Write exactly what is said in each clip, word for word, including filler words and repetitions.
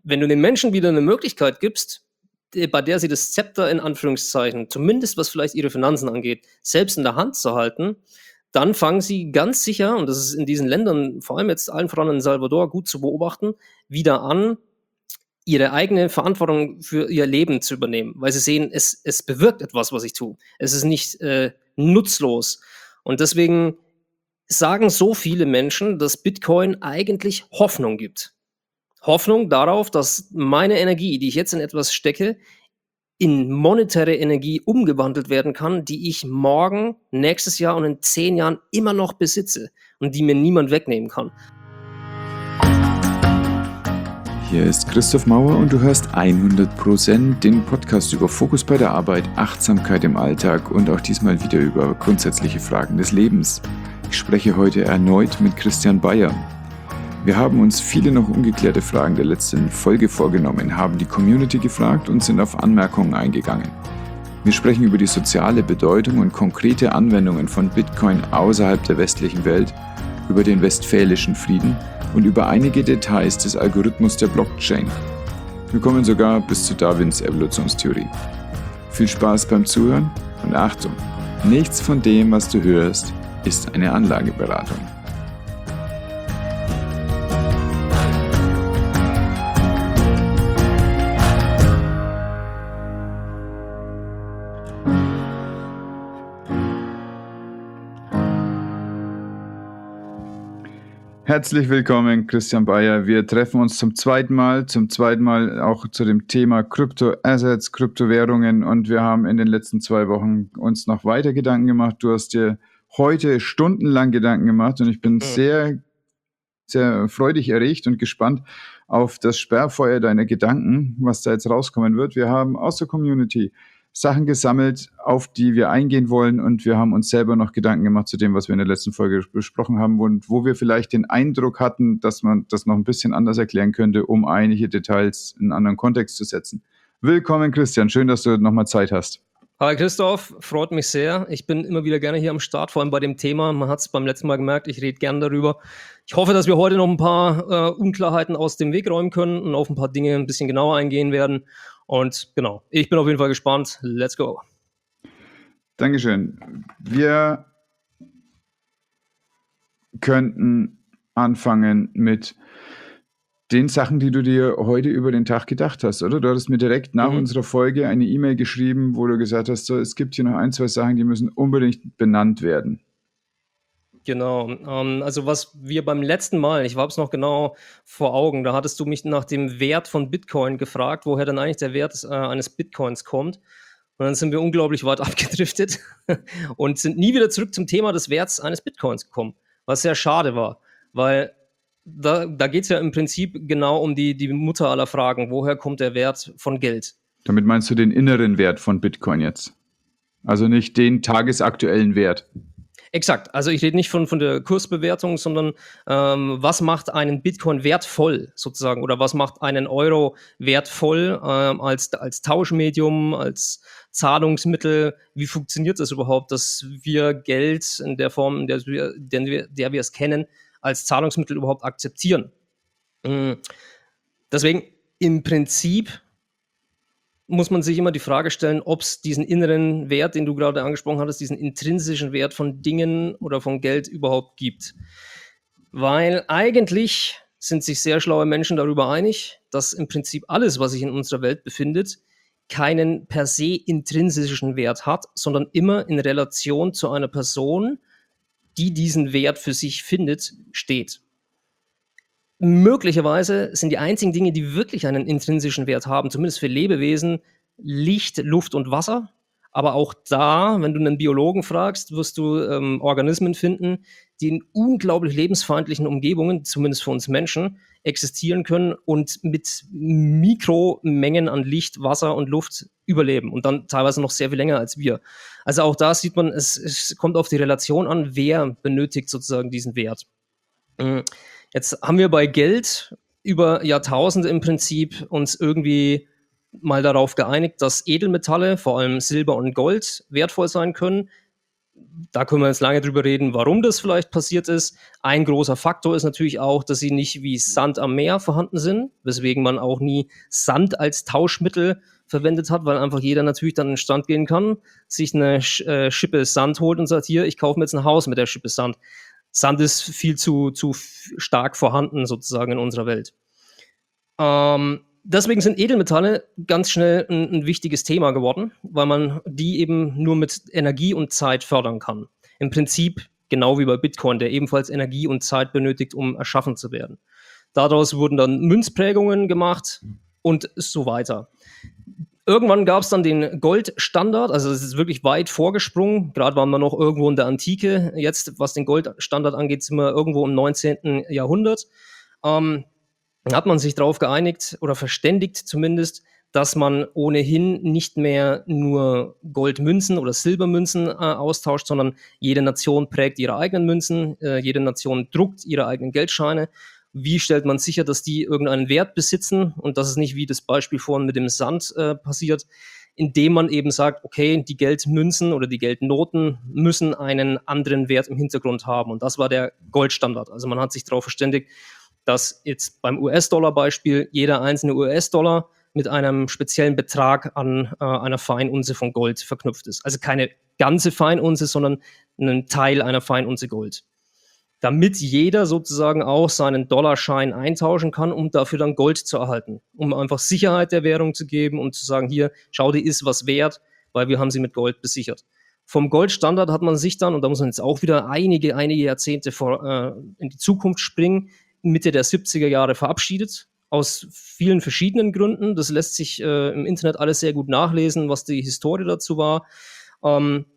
wenn du den Menschen wieder eine Möglichkeit gibst, äh, bei der sie das Zepter in Anführungszeichen, zumindest was vielleicht ihre Finanzen angeht, selbst in der Hand zu halten, dann fangen sie ganz sicher, und das ist in diesen Ländern, vor allem jetzt allen voran in Salvador, gut zu beobachten, wieder an, ihre eigene Verantwortung für ihr Leben zu übernehmen, weil sie sehen, es, es bewirkt etwas, was ich tue. Es ist nicht äh, nutzlos. Und deswegen sagen so viele Menschen, dass Bitcoin eigentlich Hoffnung gibt. Hoffnung darauf, dass meine Energie, die ich jetzt in etwas stecke, in monetäre Energie umgewandelt werden kann, die ich morgen, nächstes Jahr und in zehn Jahren immer noch besitze und die mir niemand wegnehmen kann. Hier ist Christoph Mauer und du hörst hundert Prozent den Podcast über Fokus bei der Arbeit, Achtsamkeit im Alltag und auch diesmal wieder über grundsätzliche Fragen des Lebens. Ich spreche heute erneut mit Christian Bayer. Wir haben uns viele noch ungeklärte Fragen der letzten Folge vorgenommen, haben die Community gefragt und sind auf Anmerkungen eingegangen. Wir sprechen über die soziale Bedeutung und konkrete Anwendungen von Bitcoin außerhalb der westlichen Welt, über den westfälischen Frieden und über einige Details des Algorithmus der Blockchain. Wir kommen sogar bis zu Darwins Evolutionstheorie. Viel Spaß beim Zuhören und Achtung, nichts von dem, was du hörst, ist eine Anlageberatung. Herzlich willkommen, Christian Bayer. Wir treffen uns zum zweiten Mal, zum zweiten Mal auch zu dem Thema Kryptoassets, Kryptowährungen und wir haben in den letzten zwei Wochen uns noch weiter Gedanken gemacht. Du hast dir heute stundenlang Gedanken gemacht und ich bin sehr, sehr freudig erregt und gespannt auf das Sperrfeuer deiner Gedanken, was da jetzt rauskommen wird. Wir haben aus der Community Sachen gesammelt, auf die wir eingehen wollen und wir haben uns selber noch Gedanken gemacht zu dem, was wir in der letzten Folge besprochen haben und wo wir vielleicht den Eindruck hatten, dass man das noch ein bisschen anders erklären könnte, um einige Details in einen anderen Kontext zu setzen. Willkommen, Christian. Schön, dass du nochmal Zeit hast. Hi Christoph, freut mich sehr. Ich bin immer wieder gerne hier am Start, vor allem bei dem Thema. Man hat es beim letzten Mal gemerkt, ich rede gerne darüber. Ich hoffe, dass wir heute noch ein paar äh, Unklarheiten aus dem Weg räumen können und auf ein paar Dinge ein bisschen genauer eingehen werden. Und genau, ich bin auf jeden Fall gespannt. Let's go. Dankeschön. Wir könnten anfangen mit den Sachen, die du dir heute über den Tag gedacht hast, oder? Du hattest mir direkt nach mhm. unserer Folge eine E-Mail geschrieben, wo du gesagt hast, so, es gibt hier noch ein, zwei Sachen, die müssen unbedingt benannt werden. Genau, ähm, also was wir beim letzten Mal, ich habe es noch genau vor Augen, da hattest du mich nach dem Wert von Bitcoin gefragt, woher dann eigentlich der Wert äh, eines Bitcoins kommt. Und dann sind wir unglaublich weit abgedriftet und sind nie wieder zurück zum Thema des Werts eines Bitcoins gekommen, was sehr schade war, weil da, da geht es ja im Prinzip genau um die, die Mutter aller Fragen, woher kommt der Wert von Geld? Damit meinst du den inneren Wert von Bitcoin jetzt? Also nicht den tagesaktuellen Wert? Exakt, also ich rede nicht von, von der Kursbewertung, sondern ähm, was macht einen Bitcoin wertvoll sozusagen oder was macht einen Euro wertvoll ähm, als, als Tauschmedium, als Zahlungsmittel, wie funktioniert das überhaupt, dass wir Geld in der Form, in der wir, der wir, der wir es kennen, als Zahlungsmittel überhaupt akzeptieren. Mhm. Deswegen im Prinzip muss man sich immer die Frage stellen, ob es diesen inneren Wert, den du gerade angesprochen hattest, diesen intrinsischen Wert von Dingen oder von Geld überhaupt gibt. Weil eigentlich sind sich sehr schlaue Menschen darüber einig, dass im Prinzip alles, was sich in unserer Welt befindet, keinen per se intrinsischen Wert hat, sondern immer in Relation zu einer Person, die diesen Wert für sich findet, steht. Möglicherweise sind die einzigen Dinge, die wirklich einen intrinsischen Wert haben, zumindest für Lebewesen, Licht, Luft und Wasser. Aber auch da, wenn du einen Biologen fragst, wirst du ähm, Organismen finden, die in unglaublich lebensfeindlichen Umgebungen, zumindest für uns Menschen, existieren können und mit Mikromengen an Licht, Wasser und Luft überleben und dann teilweise noch sehr viel länger als wir. Also auch da sieht man, es, es kommt auf die Relation an, wer benötigt sozusagen diesen Wert. Mhm. Jetzt haben wir bei Geld über Jahrtausende im Prinzip uns irgendwie mal darauf geeinigt, dass Edelmetalle, vor allem Silber und Gold, wertvoll sein können. Da können wir jetzt lange drüber reden, warum das vielleicht passiert ist. Ein großer Faktor ist natürlich auch, dass sie nicht wie Sand am Meer vorhanden sind, weswegen man auch nie Sand als Tauschmittel verwendet hat, weil einfach jeder natürlich dann in den Stand gehen kann, sich eine äh, Schippe Sand holt und sagt, hier, ich kaufe mir jetzt ein Haus mit der Schippe Sand. Sand ist viel zu, zu stark vorhanden sozusagen in unserer Welt. Ähm, deswegen sind Edelmetalle ganz schnell ein, ein wichtiges Thema geworden, weil man die eben nur mit Energie und Zeit fördern kann. Im Prinzip genau wie bei Bitcoin, der ebenfalls Energie und Zeit benötigt, um erschaffen zu werden. Daraus wurden dann Münzprägungen gemacht und so weiter. Irgendwann gab es dann den Goldstandard, also es ist wirklich weit vorgesprungen. Gerade waren wir noch irgendwo in der Antike. Jetzt, was den Goldstandard angeht, sind wir irgendwo im neunzehnten Jahrhundert. Ähm, Dann hat man sich darauf geeinigt oder verständigt zumindest, dass man ohnehin nicht mehr nur Goldmünzen oder Silbermünzen äh, austauscht, sondern jede Nation prägt ihre eigenen Münzen, äh, jede Nation druckt ihre eigenen Geldscheine. Wie stellt man sicher, dass die irgendeinen Wert besitzen und dass es nicht wie das Beispiel vorhin mit dem Sand äh, passiert, indem man eben sagt, okay, die Geldmünzen oder die Geldnoten müssen einen anderen Wert im Hintergrund haben. Und das war der Goldstandard. Also man hat sich darauf verständigt, dass jetzt beim U S-Dollar-Beispiel jeder einzelne U S-Dollar mit einem speziellen Betrag an äh, einer Feinunze von Gold verknüpft ist. Also keine ganze Feinunze, sondern einen Teil einer Feinunze Gold. Damit jeder sozusagen auch seinen Dollarschein eintauschen kann, um dafür dann Gold zu erhalten. Um einfach Sicherheit der Währung zu geben und zu sagen, hier, schau, die ist was wert, weil wir haben sie mit Gold besichert. Vom Goldstandard hat man sich dann, und da muss man jetzt auch wieder einige, einige Jahrzehnte vor, äh, in die Zukunft springen, Mitte der siebziger Jahre verabschiedet, aus vielen verschiedenen Gründen. Das lässt sich äh, im Internet alles sehr gut nachlesen, was die Historie dazu war. Ähm,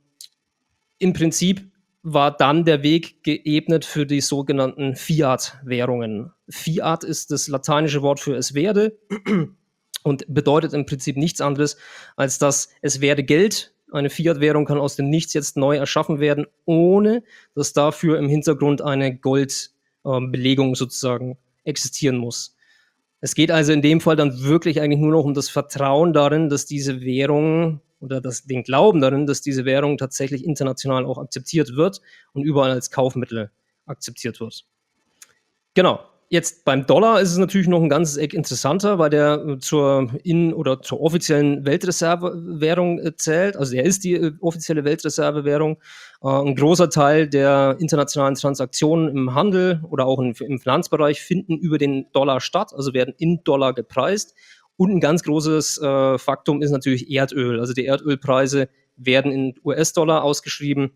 Im Prinzip war dann der Weg geebnet für die sogenannten Fiat-Währungen. Fiat ist das lateinische Wort für es werde und bedeutet im Prinzip nichts anderes, als dass es werde Geld. Eine Fiat-Währung kann aus dem Nichts jetzt neu erschaffen werden, ohne dass dafür im Hintergrund eine Goldbelegung sozusagen existieren muss. Es geht also in dem Fall dann wirklich eigentlich nur noch um das Vertrauen darin, dass diese Währung oder das, den Glauben darin, dass diese Währung tatsächlich international auch akzeptiert wird und überall als Kaufmittel akzeptiert wird. Genau. Jetzt beim Dollar ist es natürlich noch ein ganzes Eck interessanter, weil der zur in- oder zur offiziellen Weltreservewährung äh, zählt. Also er ist die äh, offizielle Weltreservewährung. Äh, ein großer Teil der internationalen Transaktionen im Handel oder auch in, im Finanzbereich finden über den Dollar statt, also werden in Dollar gepreist. Und ein ganz großes äh, Faktum ist natürlich Erdöl. Also die Erdölpreise werden in U S-Dollar ausgeschrieben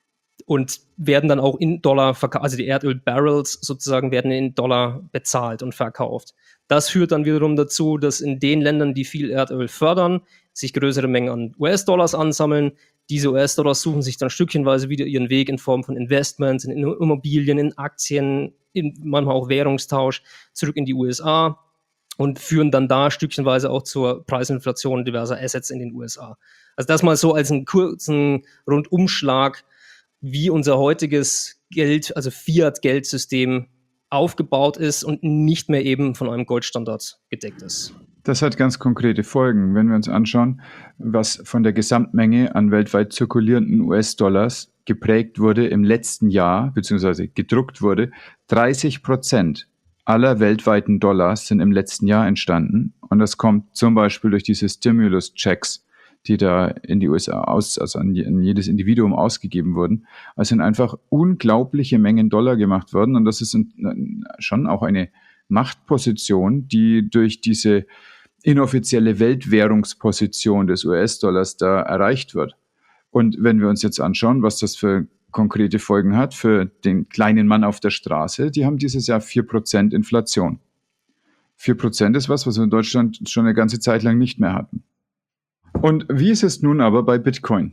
und werden dann auch in Dollar verkauft, also die Erdöl-Barrels sozusagen werden in Dollar bezahlt und verkauft. Das führt dann wiederum dazu, dass in den Ländern, die viel Erdöl fördern, sich größere Mengen an U S-Dollars ansammeln. Diese U S-Dollars suchen sich dann stückchenweise wieder ihren Weg in Form von Investments, in Immobilien, in Aktien, in manchmal auch Währungstausch zurück in die U S A und führen dann da stückchenweise auch zur Preisinflation diverser Assets in den U S A. Also das mal so als einen kurzen Rundumschlag, wie unser heutiges Geld, also Fiat-Geldsystem aufgebaut ist und nicht mehr eben von einem Goldstandard gedeckt ist. Das hat ganz konkrete Folgen, wenn wir uns anschauen, was von der Gesamtmenge an weltweit zirkulierenden U S-Dollars geprägt wurde im letzten Jahr, beziehungsweise gedruckt wurde. dreißig Prozent aller weltweiten Dollars sind im letzten Jahr entstanden. Und das kommt zum Beispiel durch diese Stimulus-Checks, die da in die U S A aus, also an, an jedes Individuum ausgegeben wurden. Es sind einfach unglaubliche Mengen Dollar gemacht worden. Und das ist ein, schon auch eine Machtposition, die durch diese inoffizielle Weltwährungsposition des U S-Dollars da erreicht wird. Und wenn wir uns jetzt anschauen, was das für konkrete Folgen hat für den kleinen Mann auf der Straße, die haben dieses Jahr vier Prozent Inflation. vier Prozent ist was, was wir in Deutschland schon eine ganze Zeit lang nicht mehr hatten. Und wie ist es nun aber bei Bitcoin?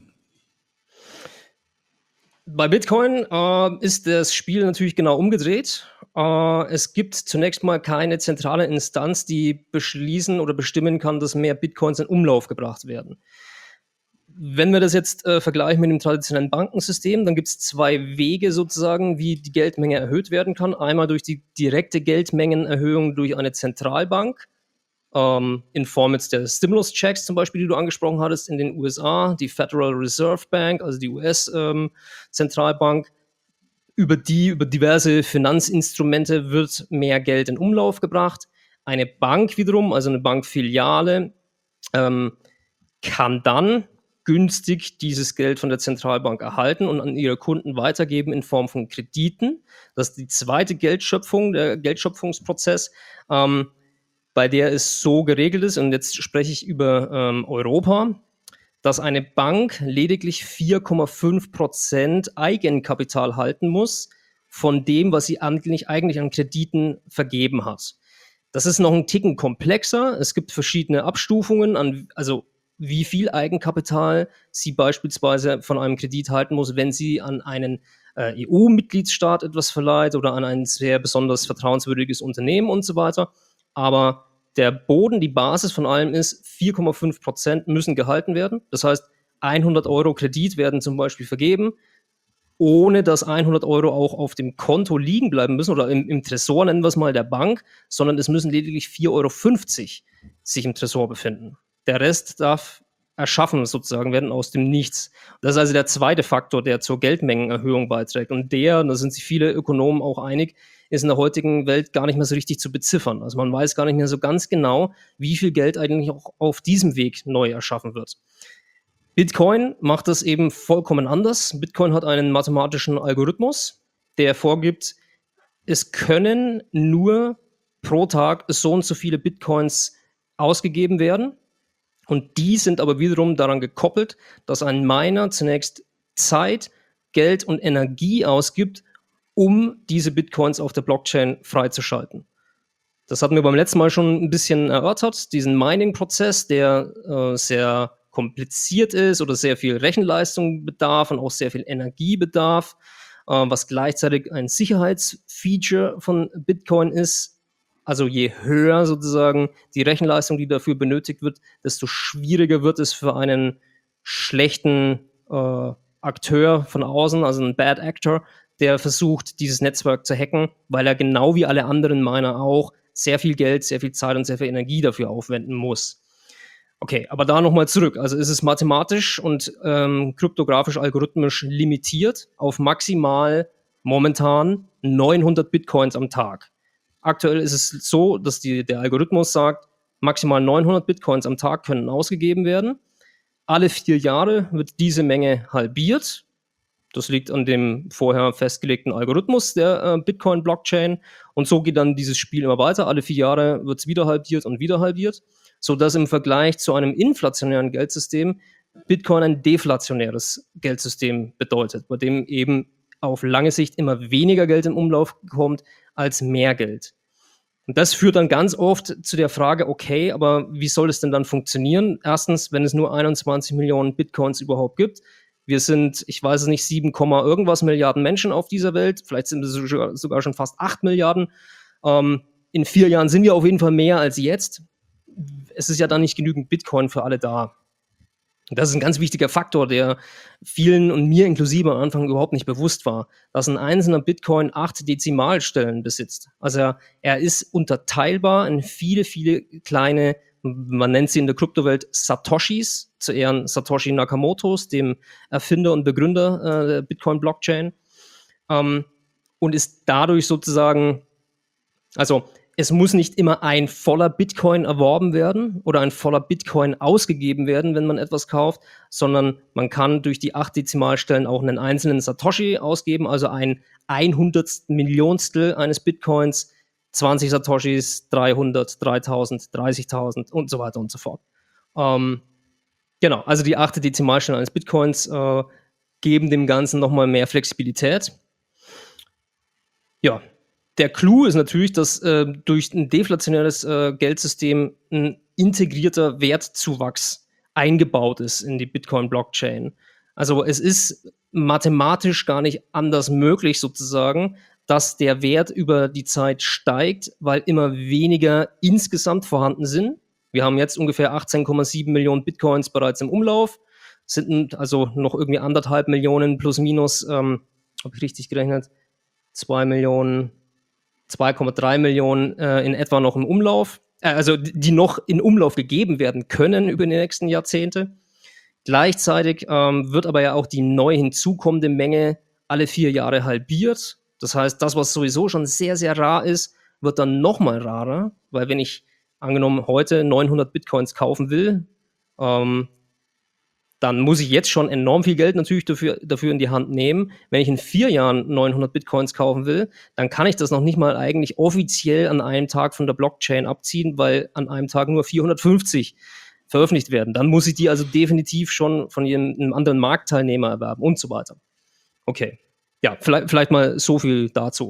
Bei Bitcoin äh, ist das Spiel natürlich genau umgedreht. Äh, es gibt zunächst mal keine zentrale Instanz, die beschließen oder bestimmen kann, dass mehr Bitcoins in Umlauf gebracht werden. Wenn wir das jetzt äh, vergleichen mit dem traditionellen Bankensystem, dann gibt es zwei Wege sozusagen, wie die Geldmenge erhöht werden kann. Einmal durch die direkte Geldmengenerhöhung durch eine Zentralbank. ähm, in Form jetzt der Stimulus-Checks zum Beispiel, die du angesprochen hattest in den U S A, die Federal Reserve Bank, also die U S-Zentralbank, ähm, über die, über diverse Finanzinstrumente wird mehr Geld in Umlauf gebracht. Eine Bank wiederum, also eine Bankfiliale, ähm, kann dann günstig dieses Geld von der Zentralbank erhalten und an ihre Kunden weitergeben in Form von Krediten. Das ist die zweite Geldschöpfung, der Geldschöpfungsprozess, ähm, bei der es so geregelt ist, und jetzt spreche ich über ähm, Europa, dass eine Bank lediglich vier Komma fünf Prozent Eigenkapital halten muss von dem, was sie eigentlich, eigentlich an Krediten vergeben hat. Das ist noch ein Ticken komplexer. Es gibt verschiedene Abstufungen, an, also wie viel Eigenkapital sie beispielsweise von einem Kredit halten muss, wenn sie an einen äh, E U-Mitgliedsstaat etwas verleiht oder an ein sehr besonders vertrauenswürdiges Unternehmen und so weiter. Aber der Boden, die Basis von allem ist, vier Komma fünf Prozent müssen gehalten werden. Das heißt, hundert Euro Kredit werden zum Beispiel vergeben, ohne dass hundert Euro auch auf dem Konto liegen bleiben müssen oder im, im Tresor, nennen wir es mal, der Bank, sondern es müssen lediglich vier Euro fünfzig sich im Tresor befinden. Der Rest darf erschaffen sozusagen werden aus dem Nichts. Das ist also der zweite Faktor, der zur Geldmengenerhöhung beiträgt. Und der, da sind sich viele Ökonomen auch einig, ist in der heutigen Welt gar nicht mehr so richtig zu beziffern. Also man weiß gar nicht mehr so ganz genau, wie viel Geld eigentlich auch auf diesem Weg neu erschaffen wird. Bitcoin macht das eben vollkommen anders. Bitcoin hat einen mathematischen Algorithmus, der vorgibt, es können nur pro Tag so und so viele Bitcoins ausgegeben werden. Und die sind aber wiederum daran gekoppelt, dass ein Miner zunächst Zeit, Geld und Energie ausgibt, um diese Bitcoins auf der Blockchain freizuschalten. Das hatten wir beim letzten Mal schon ein bisschen erörtert, diesen Mining-Prozess, der äh, sehr kompliziert ist oder sehr viel Rechenleistung bedarf und auch sehr viel Energie bedarf, äh, was gleichzeitig ein Sicherheitsfeature von Bitcoin ist. Also je höher sozusagen die Rechenleistung, die dafür benötigt wird, desto schwieriger wird es für einen schlechten äh, Akteur von außen, also einen Bad Actor, der versucht, dieses Netzwerk zu hacken, weil er genau wie alle anderen Miner auch sehr viel Geld, sehr viel Zeit und sehr viel Energie dafür aufwenden muss. Okay, aber da nochmal zurück. Also ist es mathematisch und ähm, kryptografisch-algorithmisch limitiert auf maximal momentan neunhundert Bitcoins am Tag. Aktuell ist es so, dass die, der Algorithmus sagt, maximal neunhundert Bitcoins am Tag können ausgegeben werden. Alle vier Jahre wird diese Menge halbiert. Das liegt an dem vorher festgelegten Algorithmus der äh, Bitcoin-Blockchain. Und so geht dann dieses Spiel immer weiter. Alle vier Jahre wird es wieder halbiert und wieder halbiert, sodass im Vergleich zu einem inflationären Geldsystem Bitcoin ein deflationäres Geldsystem bedeutet, bei dem eben auf lange Sicht immer weniger Geld im Umlauf kommt als mehr Geld. Und das führt dann ganz oft zu der Frage, okay, aber wie soll es denn dann funktionieren? Erstens, wenn es nur einundzwanzig Millionen Bitcoins überhaupt gibt. Wir sind, ich weiß es nicht, sieben, irgendwas Milliarden Menschen auf dieser Welt. Vielleicht sind es sogar schon fast acht Milliarden. Ähm, in vier Jahren sind wir auf jeden Fall mehr als jetzt. Es ist ja dann nicht genügend Bitcoin für alle da. Das ist ein ganz wichtiger Faktor, der vielen und mir inklusive am Anfang überhaupt nicht bewusst war, dass ein einzelner Bitcoin acht Dezimalstellen besitzt. Also er, er ist unterteilbar in viele, viele kleine, man nennt sie in der Kryptowelt Satoshis, zu Ehren Satoshi Nakamotos, dem Erfinder und Begründer äh, der Bitcoin-Blockchain, ähm, und ist dadurch sozusagen, also es muss nicht immer ein voller Bitcoin erworben werden oder ein voller Bitcoin ausgegeben werden, wenn man etwas kauft, sondern man kann durch die acht Dezimalstellen auch einen einzelnen Satoshi ausgeben, also ein einhundertstel Millionstel eines Bitcoins, zwanzig Satoshis, dreihundert, dreitausend, dreißigtausend und so weiter und so fort. Ähm, genau, also die acht Dezimalstellen eines Bitcoins äh, geben dem Ganzen nochmal mehr Flexibilität. Ja. Der Clou ist natürlich, dass äh, durch ein deflationäres äh, Geldsystem ein integrierter Wertzuwachs eingebaut ist in die Bitcoin-Blockchain. Also es ist mathematisch gar nicht anders möglich sozusagen, dass der Wert über die Zeit steigt, weil immer weniger insgesamt vorhanden sind. Wir haben jetzt ungefähr achtzehn Komma sieben Millionen Bitcoins bereits im Umlauf, sind also noch irgendwie anderthalb Millionen plus minus, ähm, habe ich richtig gerechnet, zwei Millionen, zwei Komma drei Millionen äh, in etwa noch im Umlauf. äh, also die noch in Umlauf gegeben werden können über die nächsten Jahrzehnte. Gleichzeitig ähm, wird aber ja auch die neu hinzukommende Menge alle vier Jahre halbiert. Das heißt, das, was sowieso schon sehr, sehr rar ist, wird dann nochmal rarer, weil wenn ich angenommen heute neunhundert Bitcoins kaufen will, ähm, dann muss ich jetzt schon enorm viel Geld natürlich dafür, dafür in die Hand nehmen. Wenn ich in vier Jahren neunhundert Bitcoins kaufen will, dann kann ich das noch nicht mal eigentlich offiziell an einem Tag von der Blockchain abziehen, weil an einem Tag nur vierhundertfünfzig veröffentlicht werden. Dann muss ich die also definitiv schon von einem anderen Marktteilnehmer erwerben und so weiter. Okay. Ja, vielleicht, vielleicht mal so viel dazu.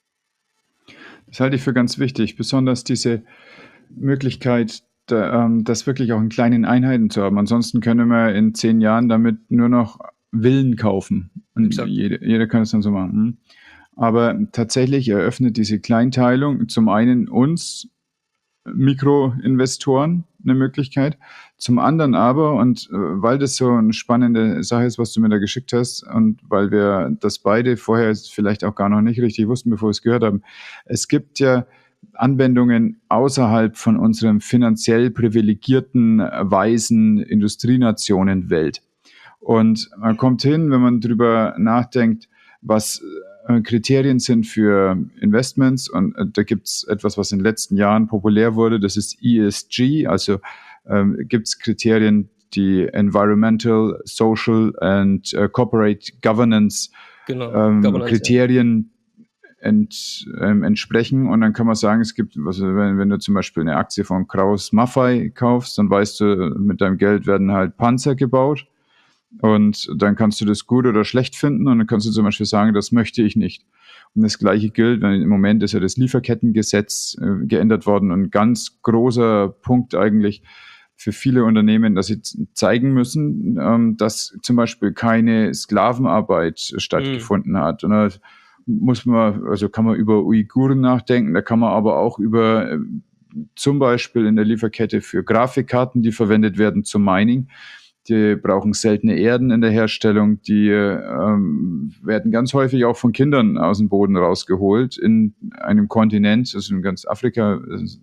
Das halte ich für ganz wichtig, besonders diese Möglichkeit, da, ähm, das wirklich auch in kleinen Einheiten zu haben. Ansonsten können wir in zehn Jahren damit nur noch Villen kaufen. Und jeder, jeder kann es dann so machen. Aber tatsächlich eröffnet diese Kleinteilung zum einen uns Mikroinvestoren eine Möglichkeit, zum anderen aber, und äh, weil das so eine spannende Sache ist, was du mir da geschickt hast, und weil wir das beide vorher vielleicht auch gar noch nicht richtig wussten, bevor wir es gehört haben, es gibt ja Anwendungen außerhalb von unserem finanziell privilegierten, weißen Industrienationen-Welt. Und man kommt hin, wenn man drüber nachdenkt, was Kriterien sind für Investments, und da gibt es etwas, was in den letzten Jahren populär wurde, das ist E S G, also ähm, gibt es Kriterien, die Environmental, Social and uh, Corporate Governance, genau. ähm, Governance Kriterien ja. ent, ähm, entsprechen, und dann kann man sagen, es gibt, also wenn, wenn du zum Beispiel eine Aktie von Krauss Maffei kaufst, dann weißt du, mit deinem Geld werden halt Panzer gebaut. Und dann kannst du das gut oder schlecht finden, und dann kannst du zum Beispiel sagen, das möchte ich nicht. Und das Gleiche gilt, wenn im Moment ist ja das Lieferkettengesetz äh, geändert worden, und ein ganz großer Punkt eigentlich für viele Unternehmen, dass sie zeigen müssen, ähm, dass zum Beispiel keine Sklavenarbeit stattgefunden mhm. hat. Und da muss man, also kann man über Uiguren nachdenken, da kann man aber auch über äh, zum Beispiel in der Lieferkette für Grafikkarten, die verwendet werden zum Mining. Die brauchen seltene Erden in der Herstellung, die ähm, werden ganz häufig auch von Kindern aus dem Boden rausgeholt in einem Kontinent, also in ganz Afrika,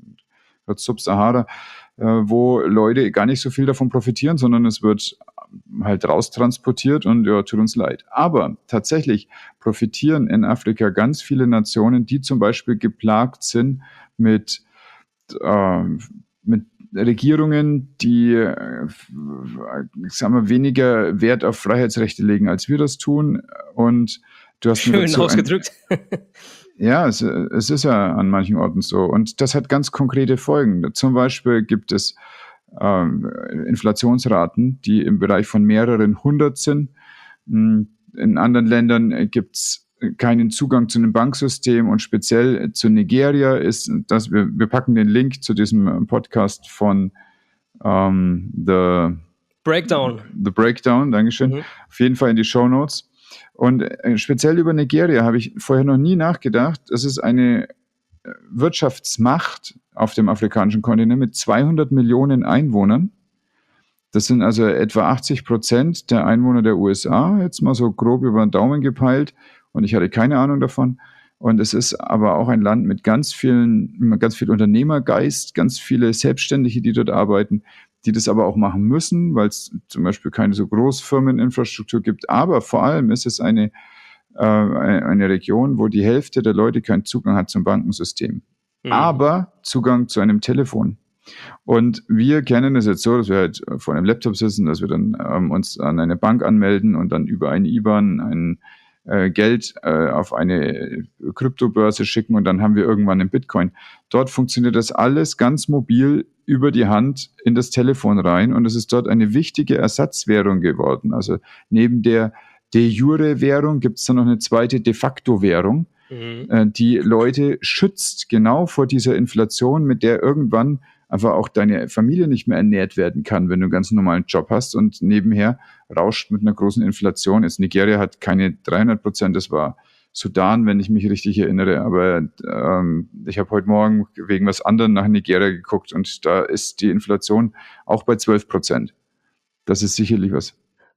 Subsahara, äh, wo Leute gar nicht so viel davon profitieren, sondern es wird halt raustransportiert, und ja, tut uns leid. Aber tatsächlich profitieren in Afrika ganz viele Nationen, die zum Beispiel geplagt sind mit, äh, mit Regierungen, die äh, sagen wir, weniger Wert auf Freiheitsrechte legen, als wir das tun. Und du hast Schön dazu ausgedrückt. Ein, ja, es, es ist ja an manchen Orten so. Und das hat ganz konkrete Folgen. Zum Beispiel gibt es ähm, Inflationsraten, die im Bereich von mehreren hundert sind. In anderen Ländern gibt es keinen Zugang zu einem Banksystem, und speziell zu Nigeria ist, dass wir, wir packen den Link zu diesem Podcast von ähm, The Breakdown. The Breakdown, Dankeschön, mhm. auf jeden Fall in die Shownotes. Und äh, speziell über Nigeria habe ich vorher noch nie nachgedacht. Das ist eine Wirtschaftsmacht auf dem afrikanischen Kontinent mit zweihundert Millionen Einwohnern. Das sind also etwa achtzig Prozent der Einwohner der U S A, jetzt mal so grob über den Daumen gepeilt. Und ich hatte keine Ahnung davon. Und es ist aber auch ein Land mit ganz vielen, ganz viel Unternehmergeist, ganz viele Selbstständige, die dort arbeiten, die das aber auch machen müssen, weil es zum Beispiel keine so Großfirmeninfrastruktur gibt. Aber vor allem ist es eine, äh, eine Region, wo die Hälfte der Leute keinen Zugang hat zum Bankensystem. Mhm. Aber Zugang zu einem Telefon. Und wir kennen es jetzt so, dass wir halt vor einem Laptop sitzen, dass wir dann ähm, uns an eine Bank anmelden und dann über eine I B A N ein äh, Geld äh, auf eine Kryptobörse schicken, und dann haben wir irgendwann einen Bitcoin. Dort funktioniert das alles ganz mobil über die Hand in das Telefon rein, und es ist dort eine wichtige Ersatzwährung geworden. Also neben der de jure Währung gibt es dann noch eine zweite de facto Währung, mhm. äh, die Leute schützt genau vor dieser Inflation, mit der irgendwann einfach auch deine Familie nicht mehr ernährt werden kann, wenn du einen ganz normalen Job hast, und nebenher rauscht mit einer großen Inflation. Jetzt Nigeria hat keine dreihundert Prozent, das war Sudan, wenn ich mich richtig erinnere, aber ähm, ich habe heute Morgen wegen was anderem nach Nigeria geguckt, und da ist die Inflation auch bei zwölf Prozent. Das ist sicherlich was.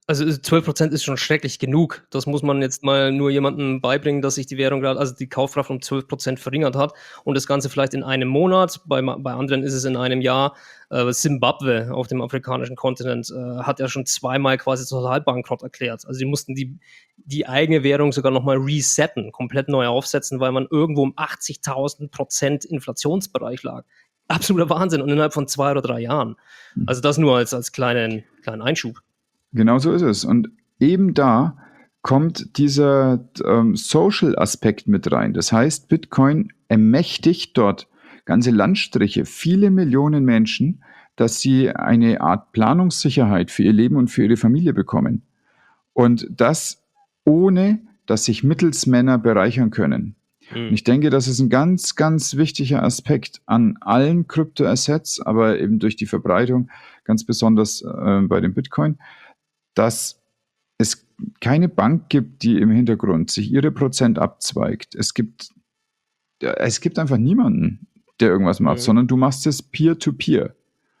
Also, äh, zwölf Prozent ist schon schrecklich genug. Das muss man jetzt mal nur jemandem beibringen, dass sich die Währung grad also, die Kaufkraft um zwölf Prozent verringert hat und das Ganze vielleicht in einem Monat. Bei ma bei anderen ist es in einem Jahr. Äh, Simbabwe auf dem afrikanischen Kontinent, äh, hat ja schon zweimal quasi Totalbankrott erklärt. Also, die mussten die die eigene Währung sogar noch mal resetten, komplett neu aufsetzen, weil man irgendwo im achtzigtausend Prozent Inflationsbereich lag. Absoluter Wahnsinn und innerhalb von zwei oder drei Jahren. Also, das nur als als kleinen kleinen Einschub. Genau so ist es. Und eben da kommt dieser ähm, Social-Aspekt mit rein. Das heißt, Bitcoin ermächtigt dort ganze Landstriche, viele Millionen Menschen, dass sie eine Art Planungssicherheit für ihr Leben und für ihre Familie bekommen. Und das ohne, dass sich Mittelsmänner bereichern können. Und ich denke, das ist ein ganz, ganz wichtiger Aspekt an allen Kryptoassets, aber eben durch die Verbreitung, ganz besonders äh, bei dem Bitcoin, dass es keine Bank gibt, die im Hintergrund sich ihre Prozent abzweigt. Es gibt, es gibt einfach niemanden, der irgendwas macht, Mhm. sondern du machst es Peer-to-Peer.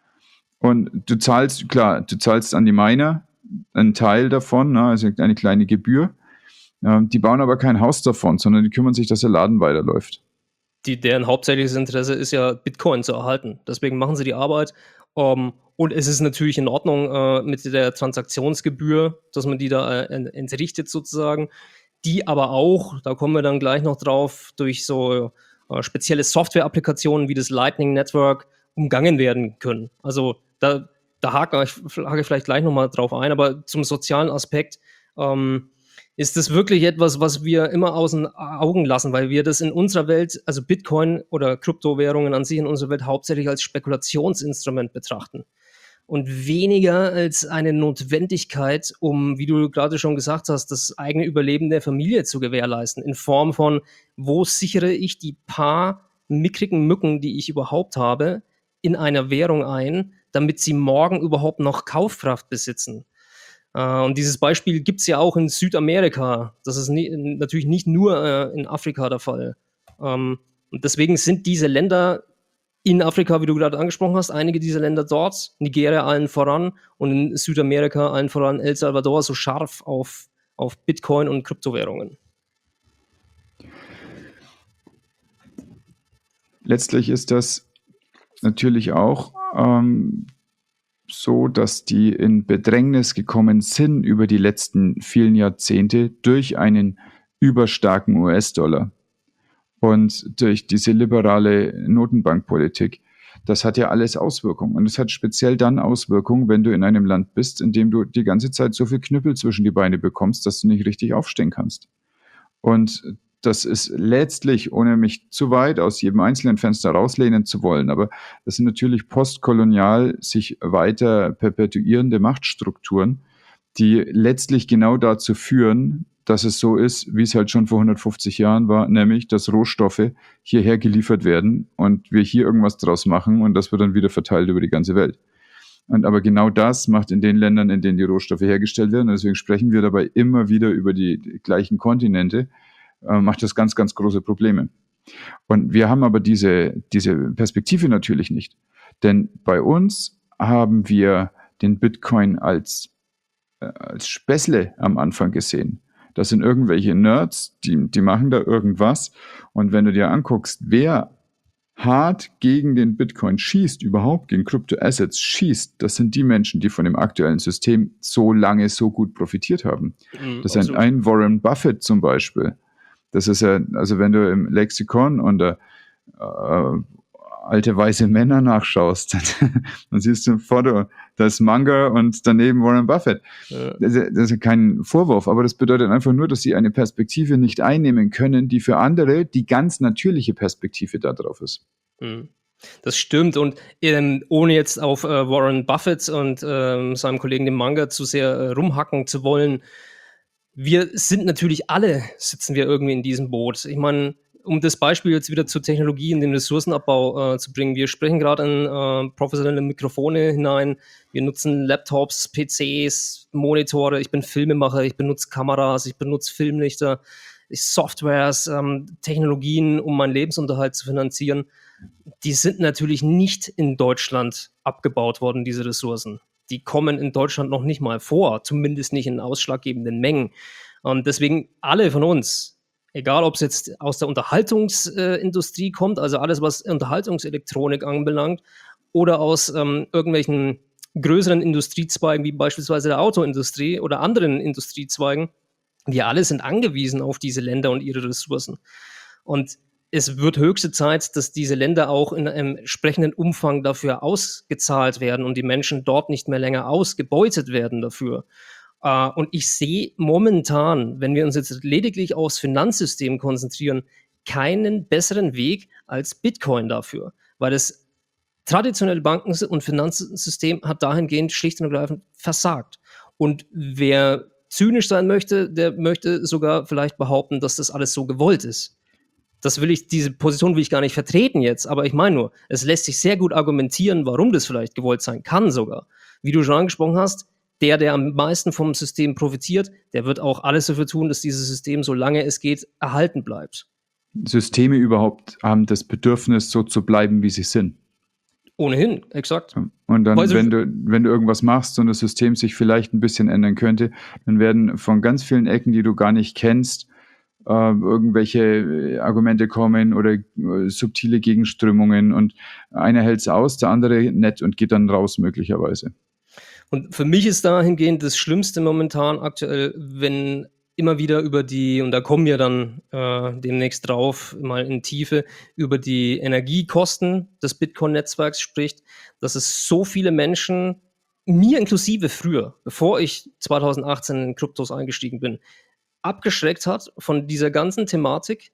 Und du zahlst, klar, du zahlst an die Miner einen Teil davon, ne, also eine kleine Gebühr. Ähm, die bauen aber kein Haus davon, sondern die kümmern sich, dass der Laden weiterläuft. Die deren hauptsächliches Interesse ist ja, Bitcoin zu erhalten. Deswegen machen sie die Arbeit. Ähm, und es ist natürlich in Ordnung äh, mit der Transaktionsgebühr, dass man die da äh, en entrichtet sozusagen. Die aber auch, da kommen wir dann gleich noch drauf, durch so äh, spezielle Software-Applikationen wie das Lightning Network umgangen werden können. Also da, da hake ich, hake ich vielleicht gleich nochmal drauf ein, aber zum sozialen Aspekt ähm, ist das wirklich etwas, was wir immer aus den Augen lassen, weil wir das in unserer Welt, also Bitcoin oder Kryptowährungen an sich in unserer Welt hauptsächlich als Spekulationsinstrument betrachten und weniger als eine Notwendigkeit, um, wie du gerade schon gesagt hast, das eigene Überleben der Familie zu gewährleisten, in Form von, wo sichere ich die paar mickrigen Mücken, die ich überhaupt habe, in einer Währung ein, damit sie morgen überhaupt noch Kaufkraft besitzen. Äh, und dieses Beispiel gibt es ja auch in Südamerika. Das ist nie, natürlich nicht nur äh, in Afrika der Fall. Ähm, und deswegen sind diese Länder in Afrika, wie du gerade angesprochen hast, einige dieser Länder dort, Nigeria allen voran und in Südamerika allen voran El Salvador, so scharf auf, auf Bitcoin und Kryptowährungen. Letztlich ist das natürlich auch ähm, so, dass die in Bedrängnis gekommen sind über die letzten vielen Jahrzehnte durch einen überstarken U S-Dollar und durch diese liberale Notenbankpolitik. Das hat ja alles Auswirkungen. Und es hat speziell dann Auswirkungen, wenn du in einem Land bist, in dem du die ganze Zeit so viel Knüppel zwischen die Beine bekommst, dass du nicht richtig aufstehen kannst. Und das ist letztlich, ohne mich zu weit aus jedem einzelnen Fenster rauslehnen zu wollen, aber das sind natürlich postkolonial sich weiter perpetuierende Machtstrukturen, die letztlich genau dazu führen, dass es so ist, wie es halt schon vor hundertfünfzig Jahren war, nämlich, dass Rohstoffe hierher geliefert werden und wir hier irgendwas draus machen und das wird dann wieder verteilt über die ganze Welt. Und aber genau das macht in den Ländern, in denen die Rohstoffe hergestellt werden, und deswegen sprechen wir dabei immer wieder über die gleichen Kontinente, äh, macht das ganz, ganz große Probleme. Und wir haben aber diese, diese Perspektive natürlich nicht. Denn bei uns haben wir den Bitcoin als, äh, als Späßle am Anfang gesehen. Das sind irgendwelche Nerds, die, die machen da irgendwas. Und wenn du dir anguckst, wer hart gegen den Bitcoin schießt, überhaupt gegen Kryptoassets schießt, das sind die Menschen, die von dem aktuellen System so lange so gut profitiert haben. Mhm, das ist ein, ein Warren Buffett zum Beispiel. Das ist ja, also wenn du im Lexikon unter äh, alte weiße Männer nachschaust, dann, dann siehst du ein Foto, da ist Munger und daneben Warren Buffett. Ja. Das, das ist ja kein Vorwurf, aber das bedeutet einfach nur, dass sie eine Perspektive nicht einnehmen können, die für andere die ganz natürliche Perspektive da drauf ist. Das stimmt und ähm, ohne jetzt auf äh, Warren Buffett und ähm, seinem Kollegen dem Munger zu sehr äh, rumhacken zu wollen, wir sind natürlich alle, sitzen wir irgendwie in diesem Boot. Ich meine, um das Beispiel jetzt wieder zur Technologie und dem Ressourcenabbau äh, zu bringen, wir sprechen gerade in äh, professionelle Mikrofone hinein, wir nutzen Laptops, P Cs, Monitore, ich bin Filmemacher, ich benutze Kameras, ich benutze Filmlichter, Softwares, ähm, Technologien, um meinen Lebensunterhalt zu finanzieren. Die sind natürlich nicht in Deutschland abgebaut worden, diese Ressourcen. die kommen in Deutschland noch nicht mal vor, zumindest nicht in ausschlaggebenden Mengen. Und deswegen alle von uns, egal ob es jetzt aus der Unterhaltungsindustrie äh, kommt, also alles, was Unterhaltungselektronik anbelangt, oder aus ähm, irgendwelchen größeren Industriezweigen, wie beispielsweise der Autoindustrie oder anderen Industriezweigen, wir alle sind angewiesen auf diese Länder und ihre Ressourcen. Und es wird höchste Zeit, dass diese Länder auch in einem entsprechenden Umfang dafür ausgezahlt werden und die Menschen dort nicht mehr länger ausgebeutet werden dafür. Äh, und ich sehe momentan, wenn wir uns jetzt lediglich aufs Finanzsystem konzentrieren, keinen besseren Weg als Bitcoin dafür, weil das traditionelle Banken- und Finanzsystem hat dahingehend schlicht und ergreifend versagt. Und wer zynisch sein möchte, der möchte sogar vielleicht behaupten, dass das alles so gewollt ist. Das will ich, diese Position will ich gar nicht vertreten jetzt, aber ich meine nur, es lässt sich sehr gut argumentieren, warum das vielleicht gewollt sein kann sogar. Wie du schon angesprochen hast, der, der am meisten vom System profitiert, der wird auch alles dafür tun, dass dieses System, solange es geht, erhalten bleibt. Systeme überhaupt haben das Bedürfnis, so zu bleiben, wie sie sind. Ohnehin, exakt. Und dann, Also, wenn du, wenn du irgendwas machst und das System sich vielleicht ein bisschen ändern könnte, dann werden von ganz vielen Ecken, die du gar nicht kennst, äh, irgendwelche Argumente kommen oder äh, subtile Gegenströmungen und einer hält es aus, der andere nett und geht dann raus möglicherweise. Und für mich ist dahingehend das Schlimmste momentan aktuell, wenn immer wieder über die, und da kommen wir dann äh, demnächst drauf, mal in Tiefe, über die Energiekosten des Bitcoin-Netzwerks spricht, dass es so viele Menschen, mir inklusive früher, bevor ich zweitausendachtzehn in Kryptos eingestiegen bin, abgeschreckt hat von dieser ganzen Thematik,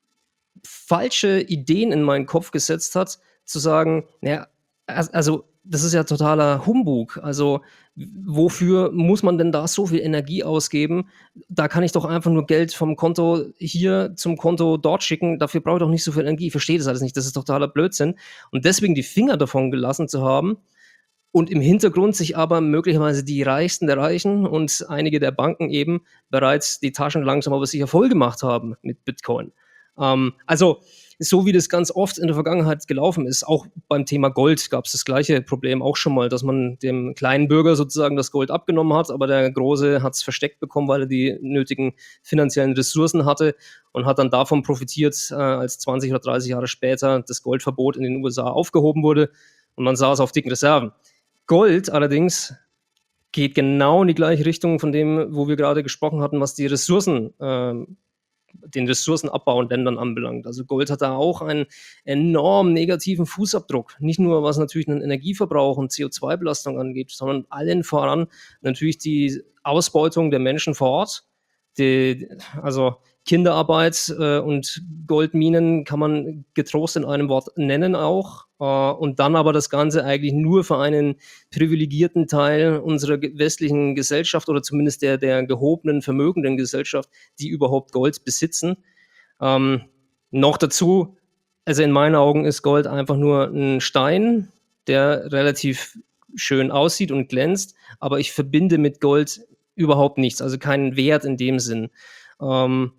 falsche Ideen in meinen Kopf gesetzt hat, zu sagen, naja, also das ist ja totaler Humbug. Also wofür muss man denn da so viel Energie ausgeben? Da kann ich doch einfach nur Geld vom Konto hier zum Konto dort schicken. Dafür brauche ich doch nicht so viel Energie. Ich verstehe das alles nicht. Das ist totaler Blödsinn. Und deswegen die Finger davon gelassen zu haben und im Hintergrund sich aber möglicherweise die Reichsten der Reichen und einige der Banken eben bereits die Taschen langsam aber sicher voll gemacht haben mit Bitcoin. Ähm, also so wie das ganz oft in der Vergangenheit gelaufen ist, auch beim Thema Gold gab es das gleiche Problem auch schon mal, dass man dem kleinen Bürger sozusagen das Gold abgenommen hat, aber der Große hat es versteckt bekommen, weil er die nötigen finanziellen Ressourcen hatte und hat dann davon profitiert, äh, als zwanzig oder dreißig Jahre später das Goldverbot in den U S A aufgehoben wurde und man saß auf dicken Reserven. Gold allerdings geht genau in die gleiche Richtung von dem, wo wir gerade gesprochen hatten, was die Ressourcen ähm, den Ressourcenabbau in Ländern anbelangt. Also Gold hat da auch einen enorm negativen Fußabdruck. Nicht nur, was natürlich den Energieverbrauch und C O zwei Belastung angeht, sondern allen voran natürlich die Ausbeutung der Menschen vor Ort. Die, also Kinderarbeit äh, und Goldminen kann man getrost in einem Wort nennen auch. Äh, und dann aber das Ganze eigentlich nur für einen privilegierten Teil unserer westlichen Gesellschaft oder zumindest der, der gehobenen, vermögenden Gesellschaft, die überhaupt Gold besitzen. Ähm, noch dazu, also in meinen Augen ist Gold einfach nur ein Stein, der relativ schön aussieht und glänzt, aber ich verbinde mit Gold überhaupt nichts, also keinen Wert in dem Sinn. Ähm,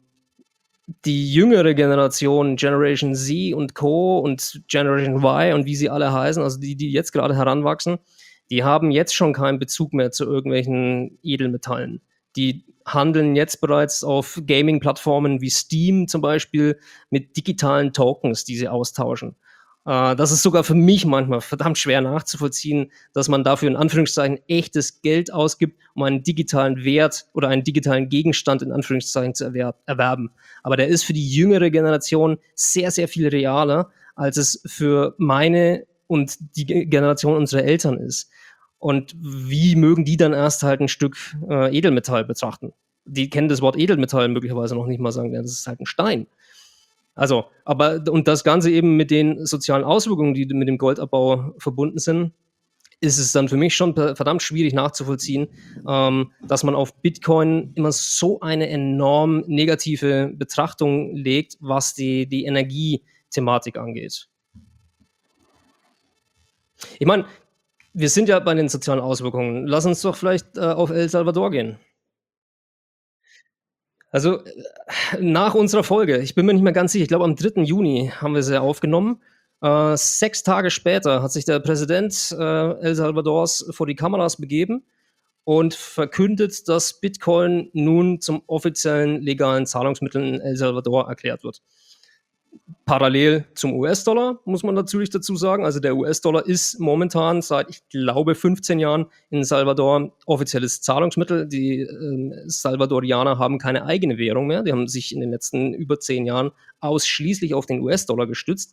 die jüngere Generation, Generation Z und Co. und Generation Y und wie sie alle heißen, also die, die jetzt gerade heranwachsen, die haben jetzt schon keinen Bezug mehr zu irgendwelchen Edelmetallen. Die handeln jetzt bereits auf Gaming-Plattformen wie Steam zum Beispiel mit digitalen Tokens, die sie austauschen. Äh, das ist sogar für mich manchmal verdammt schwer nachzuvollziehen, dass man dafür in Anführungszeichen echtes Geld ausgibt, um einen digitalen Wert oder einen digitalen Gegenstand in Anführungszeichen zu erwer- erwerben. Aber der ist für die jüngere Generation sehr, sehr viel realer, als es für meine und die Generation unserer Eltern ist. Und wie mögen die dann erst halt ein Stück äh, Edelmetall betrachten? Die kennen das Wort Edelmetall möglicherweise noch nicht mal, sagen, ja, das ist halt ein Stein. Also, aber und das Ganze eben mit den sozialen Auswirkungen, die mit dem Goldabbau verbunden sind, ist es dann für mich schon verdammt schwierig nachzuvollziehen, ähm, dass man auf Bitcoin immer so eine enorm negative Betrachtung legt, was die, die Energiethematik angeht. Ich meine, wir sind ja bei den sozialen Auswirkungen. Lass uns doch vielleicht äh, auf El Salvador gehen. Also, äh, nach unserer Folge, ich bin mir nicht mehr ganz sicher, ich glaube am dritten Juni haben wir sie aufgenommen. Äh, sechs Tage später hat sich der Präsident äh, El Salvadors vor die Kameras begeben und verkündet, dass Bitcoin nun zum offiziellen legalen Zahlungsmittel in El Salvador erklärt wird. Parallel zum U S-Dollar, muss man natürlich dazu sagen. Also der U S-Dollar ist momentan seit, ich glaube, fünfzehn Jahren in Salvador offizielles Zahlungsmittel. Die äh, Salvadorianer haben keine eigene Währung mehr. Die haben sich in den letzten über zehn Jahren ausschließlich auf den U S-Dollar gestützt.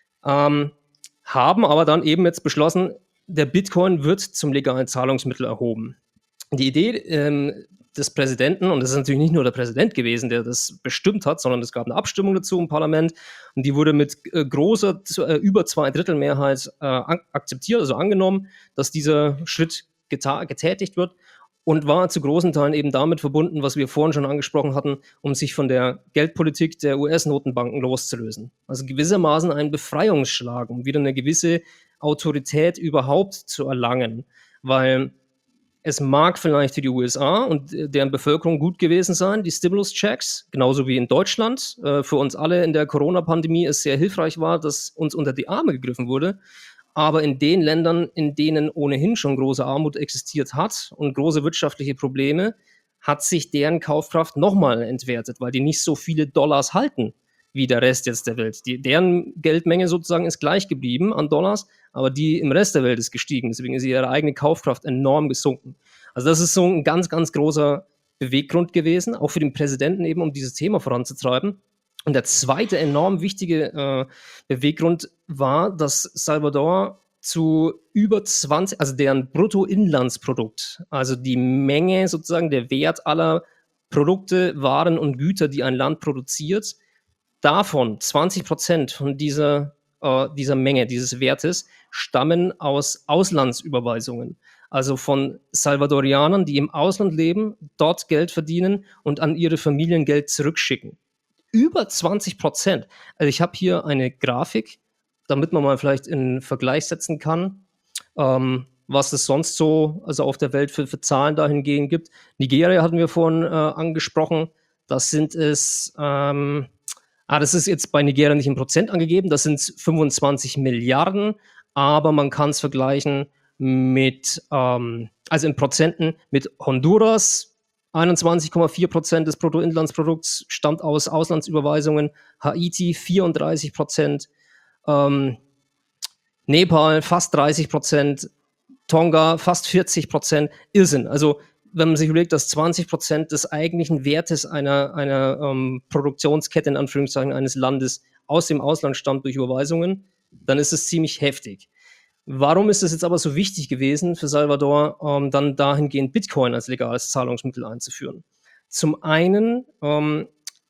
Ähm, haben aber dann eben jetzt beschlossen, der Bitcoin wird zum legalen Zahlungsmittel erhoben. Die Idee ähm, des Präsidenten, und das ist natürlich nicht nur der Präsident gewesen, der das bestimmt hat, sondern es gab eine Abstimmung dazu im Parlament und die wurde mit äh, großer, äh, über zwei Drittel Mehrheit äh, ak- akzeptiert, also angenommen, dass dieser Schritt geta- getätigt wird und war zu großen Teilen eben damit verbunden, was wir vorhin schon angesprochen hatten, um sich von der Geldpolitik der U S-Notenbanken loszulösen. Also gewissermaßen ein Befreiungsschlag, um wieder eine gewisse Autorität überhaupt zu erlangen, weil es mag vielleicht für die U S A und deren Bevölkerung gut gewesen sein, die Stimulus-Checks, genauso wie in Deutschland. Äh, für uns alle in der Corona-Pandemie es sehr hilfreich war, dass uns unter die Arme gegriffen wurde. Aber in den Ländern, in denen ohnehin schon große Armut existiert hat und große wirtschaftliche Probleme, hat sich deren Kaufkraft nochmal entwertet, weil die nicht so viele Dollars halten wie der Rest jetzt der Welt. Die, deren Geldmenge sozusagen ist gleich geblieben an Dollars, aber die im Rest der Welt ist gestiegen. Deswegen ist ihre eigene Kaufkraft enorm gesunken. Also das ist so ein ganz, ganz großer Beweggrund gewesen, auch für den Präsidenten eben, um dieses Thema voranzutreiben. Und der zweite enorm wichtige äh, Beweggrund war, dass Salvador zu über zwanzig, also deren Bruttoinlandsprodukt, also die Menge sozusagen, der Wert aller Produkte, Waren und Güter, die ein Land produziert, davon zwanzig Prozent von dieser, äh, dieser Menge, dieses Wertes, stammen aus Auslandsüberweisungen. Also von Salvadorianern, die im Ausland leben, dort Geld verdienen und an ihre Familien Geld zurückschicken. Über zwanzig Prozent. Also ich habe hier eine Grafik, damit man mal vielleicht in Vergleich setzen kann, ähm, was es sonst so also auf der Welt für, für Zahlen dahingehend gibt. Nigeria hatten wir vorhin äh, angesprochen. Das sind es... Ähm, Ah, das ist jetzt bei Nigeria nicht in Prozent angegeben, das sind fünfundzwanzig Milliarden, aber man kann es vergleichen mit, ähm, also in Prozenten, mit Honduras, einundzwanzig Komma vier Prozent des Bruttoinlandsprodukts stammt aus Auslandsüberweisungen, Haiti vierunddreißig Prozent, ähm, Nepal fast dreißig Prozent, Tonga fast vierzig Prozent, Irrsinn. Also wenn man sich überlegt, dass zwanzig Prozent des eigentlichen Wertes einer, einer ähm, Produktionskette, in Anführungszeichen, eines Landes aus dem Ausland stammt durch Überweisungen, dann ist es ziemlich heftig. Warum ist es jetzt aber so wichtig gewesen für Salvador, ähm, dann dahingehend Bitcoin als legales Zahlungsmittel einzuführen? Zum einen ähm,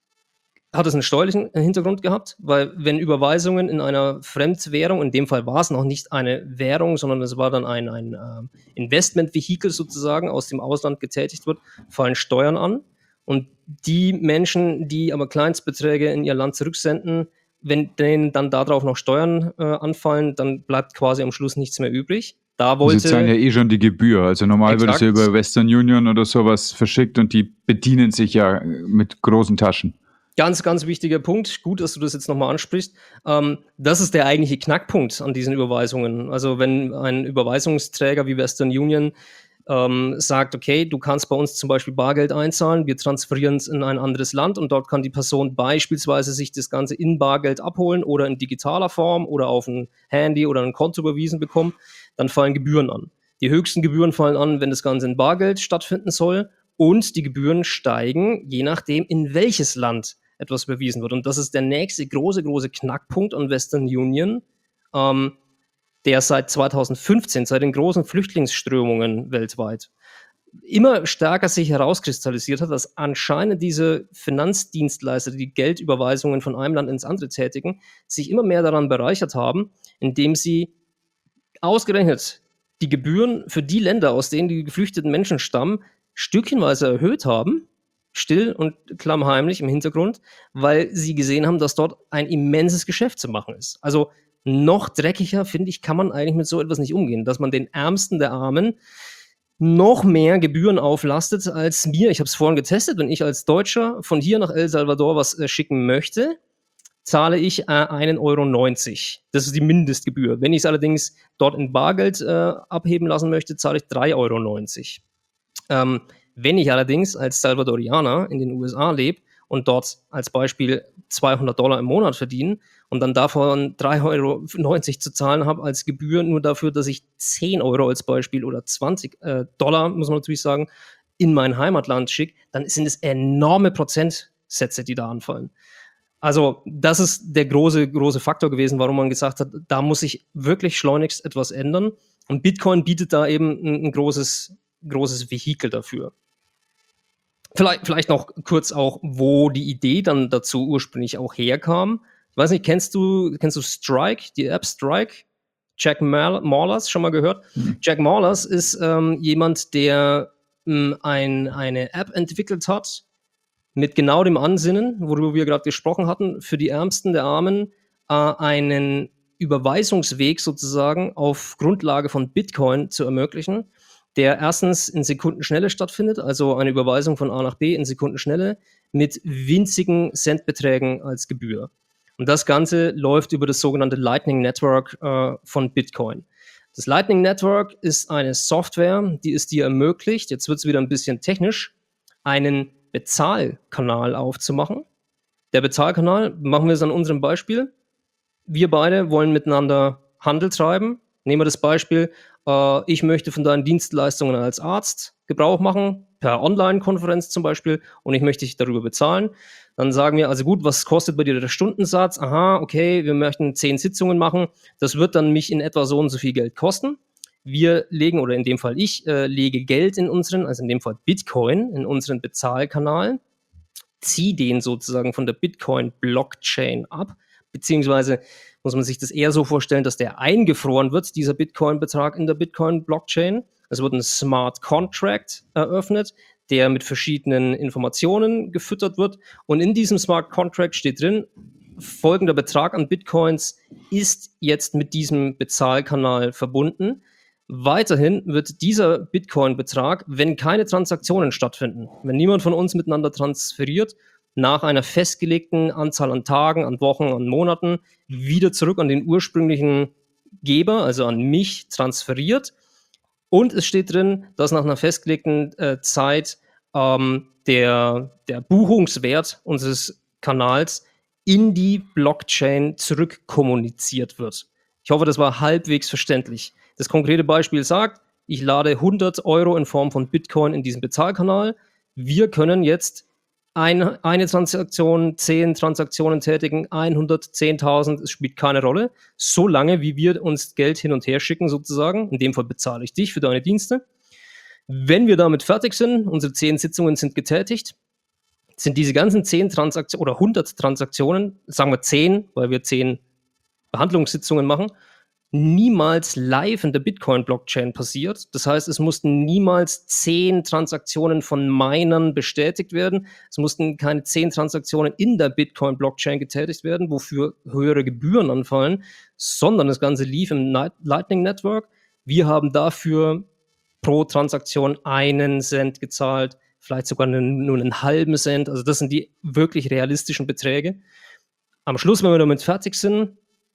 hat es einen steuerlichen Hintergrund gehabt, weil wenn Überweisungen in einer Fremdwährung, in dem Fall war es noch nicht eine Währung, sondern es war dann ein, ein äh, Investmentvehikel sozusagen aus dem Ausland getätigt wird, fallen Steuern an. Und die Menschen, die aber Kleinstbeträge in ihr Land zurücksenden, wenn denen dann darauf noch Steuern äh, anfallen, dann bleibt quasi am Schluss nichts mehr übrig. Da wollte, Sie zahlen ja eh schon die Gebühr. Also normal wird es ja über Western Union oder sowas verschickt und die bedienen sich ja mit großen Taschen. Ganz, ganz wichtiger Punkt. Gut, dass du das jetzt nochmal ansprichst. Ähm, das ist der eigentliche Knackpunkt an diesen Überweisungen. Also wenn ein Überweisungsträger wie Western Union ähm, sagt, okay, du kannst bei uns zum Beispiel Bargeld einzahlen, wir transferieren es in ein anderes Land und dort kann die Person beispielsweise sich das Ganze in Bargeld abholen oder in digitaler Form oder auf ein Handy oder ein Konto überwiesen bekommen, dann fallen Gebühren an. Die höchsten Gebühren fallen an, wenn das Ganze in Bargeld stattfinden soll, und die Gebühren steigen, je nachdem, in welches Land etwas überwiesen wird. Und das ist der nächste große, große Knackpunkt an Western Union, ähm, der seit zweitausendfünfzehn, seit den großen Flüchtlingsströmungen weltweit, immer stärker sich herauskristallisiert hat, dass anscheinend diese Finanzdienstleister, die Geldüberweisungen von einem Land ins andere tätigen, sich immer mehr daran bereichert haben, indem sie ausgerechnet die Gebühren für die Länder, aus denen die geflüchteten Menschen stammen, stückchenweise erhöht haben, still und klammheimlich im Hintergrund, weil sie gesehen haben, dass dort ein immenses Geschäft zu machen ist. Also noch dreckiger, finde ich, kann man eigentlich mit so etwas nicht umgehen, dass man den Ärmsten der Armen noch mehr Gebühren auflastet als mir. Ich habe es vorhin getestet, wenn ich als Deutscher von hier nach El Salvador was äh, schicken möchte, zahle ich äh, einen Euro neunzig. Das ist die Mindestgebühr. Wenn ich es allerdings dort in Bargeld äh, abheben lassen möchte, zahle ich drei Euro neunzig. Ähm, wenn ich allerdings als Salvadorianer in den U S A lebe und dort als Beispiel zweihundert Dollar im Monat verdiene und dann davon drei Euro neunzig zu zahlen habe als Gebühr, nur dafür, dass ich zehn Euro als Beispiel oder zwanzig äh, Dollar, muss man natürlich sagen, in mein Heimatland schicke, dann sind es enorme Prozentsätze, die da anfallen. Also das ist der große, große Faktor gewesen, warum man gesagt hat, da muss sich wirklich schleunigst etwas ändern. Und Bitcoin bietet da eben ein, ein großes, großes Vehikel dafür. Vielleicht, vielleicht noch kurz auch, wo die Idee dann dazu ursprünglich auch herkam. Ich weiß nicht, kennst du, kennst du Strike, die App Strike? Jack Mallers, schon mal gehört? Mhm. Jack Mallers ist ähm, jemand, der ähm, ein, eine App entwickelt hat, mit genau dem Ansinnen, worüber wir gerade gesprochen hatten, für die Ärmsten der Armen äh, einen Überweisungsweg sozusagen auf Grundlage von Bitcoin zu ermöglichen, der erstens in Sekundenschnelle stattfindet, also eine Überweisung von A nach B in Sekundenschnelle mit winzigen Centbeträgen als Gebühr. Und das Ganze läuft über das sogenannte Lightning Network äh, von Bitcoin. Das Lightning Network ist eine Software, die es dir ermöglicht, jetzt wird es wieder ein bisschen technisch, einen Bezahlkanal aufzumachen. Der Bezahlkanal, machen wir es an unserem Beispiel. Wir beide wollen miteinander Handel treiben. Nehmen wir das Beispiel, äh, ich möchte von deinen Dienstleistungen als Arzt Gebrauch machen, per Online-Konferenz zum Beispiel, und ich möchte dich darüber bezahlen. Dann sagen wir, also gut, was kostet bei dir der Stundensatz? Aha, okay, wir möchten zehn Sitzungen machen. Das wird dann mich in etwa so und so viel Geld kosten. Wir legen, oder in dem Fall ich, äh, lege Geld in unseren, also in dem Fall Bitcoin, in unseren Bezahlkanal, ziehe den sozusagen von der Bitcoin-Blockchain ab, beziehungsweise muss man sich das eher so vorstellen, dass der eingefroren wird, dieser Bitcoin-Betrag in der Bitcoin-Blockchain. Es wird ein Smart Contract eröffnet, der mit verschiedenen Informationen gefüttert wird. Und in diesem Smart Contract steht drin, folgender Betrag an Bitcoins ist jetzt mit diesem Bezahlkanal verbunden. Weiterhin wird dieser Bitcoin-Betrag, wenn keine Transaktionen stattfinden, wenn niemand von uns miteinander transferiert, nach einer festgelegten Anzahl an Tagen, an Wochen, an Monaten wieder zurück an den ursprünglichen Geber, also an mich, transferiert. Und es steht drin, dass nach einer festgelegten äh, Zeit ähm, der, der Buchungswert unseres Kanals in die Blockchain zurückkommuniziert wird. Ich hoffe, das war halbwegs verständlich. Das konkrete Beispiel sagt, ich lade hundert Euro in Form von Bitcoin in diesen Bezahlkanal. Wir können jetzt ein, eine Transaktion, zehn Transaktionen tätigen, hundert, zehntausend, es spielt keine Rolle. Solange wie wir uns Geld hin und her schicken sozusagen, in dem Fall bezahle ich dich für deine Dienste. Wenn wir damit fertig sind, unsere zehn Sitzungen sind getätigt, sind diese ganzen zehn Transaktionen oder hundert Transaktionen, sagen wir zehn, weil wir zehn Behandlungssitzungen machen, niemals live in der Bitcoin-Blockchain passiert. Das heißt, es mussten niemals zehn Transaktionen von Minern bestätigt werden. Es mussten keine zehn Transaktionen in der Bitcoin-Blockchain getätigt werden, wofür höhere Gebühren anfallen, sondern das Ganze lief im Lightning Network. Wir haben dafür pro Transaktion einen Cent gezahlt, vielleicht sogar nur einen halben Cent. Also das sind die wirklich realistischen Beträge. Am Schluss, wenn wir damit fertig sind,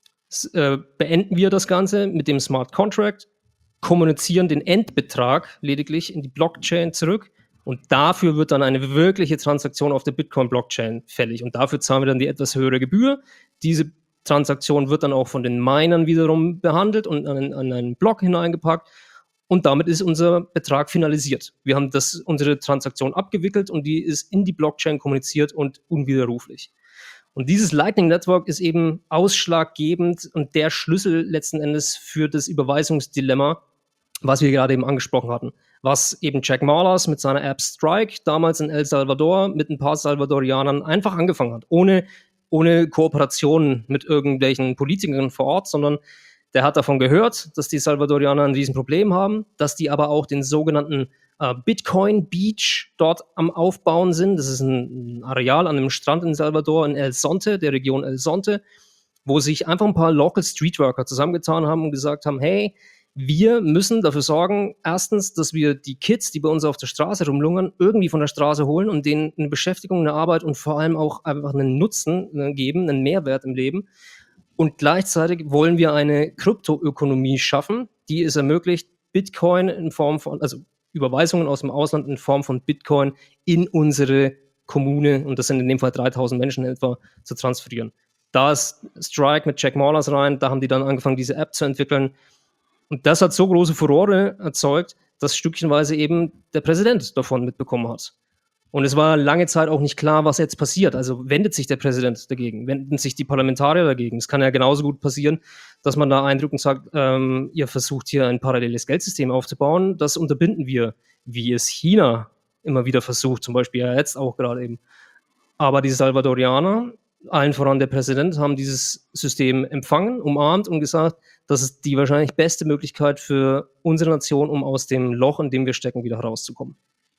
Äh, beenden wir das Ganze mit dem Smart Contract, kommunizieren den Endbetrag lediglich in die Blockchain zurück und dafür wird dann eine wirkliche Transaktion auf der Bitcoin-Blockchain fällig und dafür zahlen wir dann die etwas höhere Gebühr. Diese Transaktion wird dann auch von den Minern wiederum behandelt und an, an einen Block hineingepackt und damit ist unser Betrag finalisiert. Wir haben das, unsere Transaktion abgewickelt und die ist in die Blockchain kommuniziert und unwiderruflich. Und dieses Lightning Network ist eben ausschlaggebend und der Schlüssel letzten Endes für das Überweisungsdilemma, was wir gerade eben angesprochen hatten. Was eben Jack Mallers mit seiner App Strike damals in El Salvador mit ein paar Salvadorianern einfach angefangen hat. Ohne, ohne Kooperation mit irgendwelchen Politikern vor Ort, sondern der hat davon gehört, dass die Salvadorianer ein Riesenproblem haben, dass die aber auch den sogenannten Uh, Bitcoin Beach dort am Aufbauen sind. Das ist ein, ein Areal an einem Strand in Salvador, in El Zonte, der Region El Zonte, wo sich einfach ein paar Local Streetworker zusammengetan haben und gesagt haben, hey, Wir müssen dafür sorgen, erstens, dass wir die Kids, die bei uns auf der Straße rumlungern, irgendwie von der Straße holen und denen eine Beschäftigung, eine Arbeit und vor allem auch einfach einen Nutzen geben, einen Mehrwert im Leben. Und gleichzeitig wollen wir eine Kryptoökonomie schaffen, die es ermöglicht, Bitcoin in Form von, also Überweisungen aus dem Ausland in Form von Bitcoin in unsere Kommune, und das sind in dem Fall dreitausend Menschen etwa, zu transferieren. Da ist Strike mit Jack Mallers rein, da haben die dann angefangen, diese App zu entwickeln. Und das hat so große Furore erzeugt, dass stückchenweise eben der Präsident davon mitbekommen hat. Und es war lange Zeit auch nicht klar, was jetzt passiert. Also wendet sich der Präsident dagegen, wenden sich die Parlamentarier dagegen. Es kann ja genauso gut passieren, dass man da eindrückt und sagt, ähm, ihr versucht hier ein paralleles Geldsystem aufzubauen. Das unterbinden wir, wie es China immer wieder versucht, zum Beispiel ja jetzt auch gerade eben. Aber die Salvadorianer, allen voran der Präsident, haben dieses System empfangen, umarmt und gesagt, das ist die wahrscheinlich beste Möglichkeit für unsere Nation, um aus dem Loch, in dem wir stecken, wieder herauszukommen.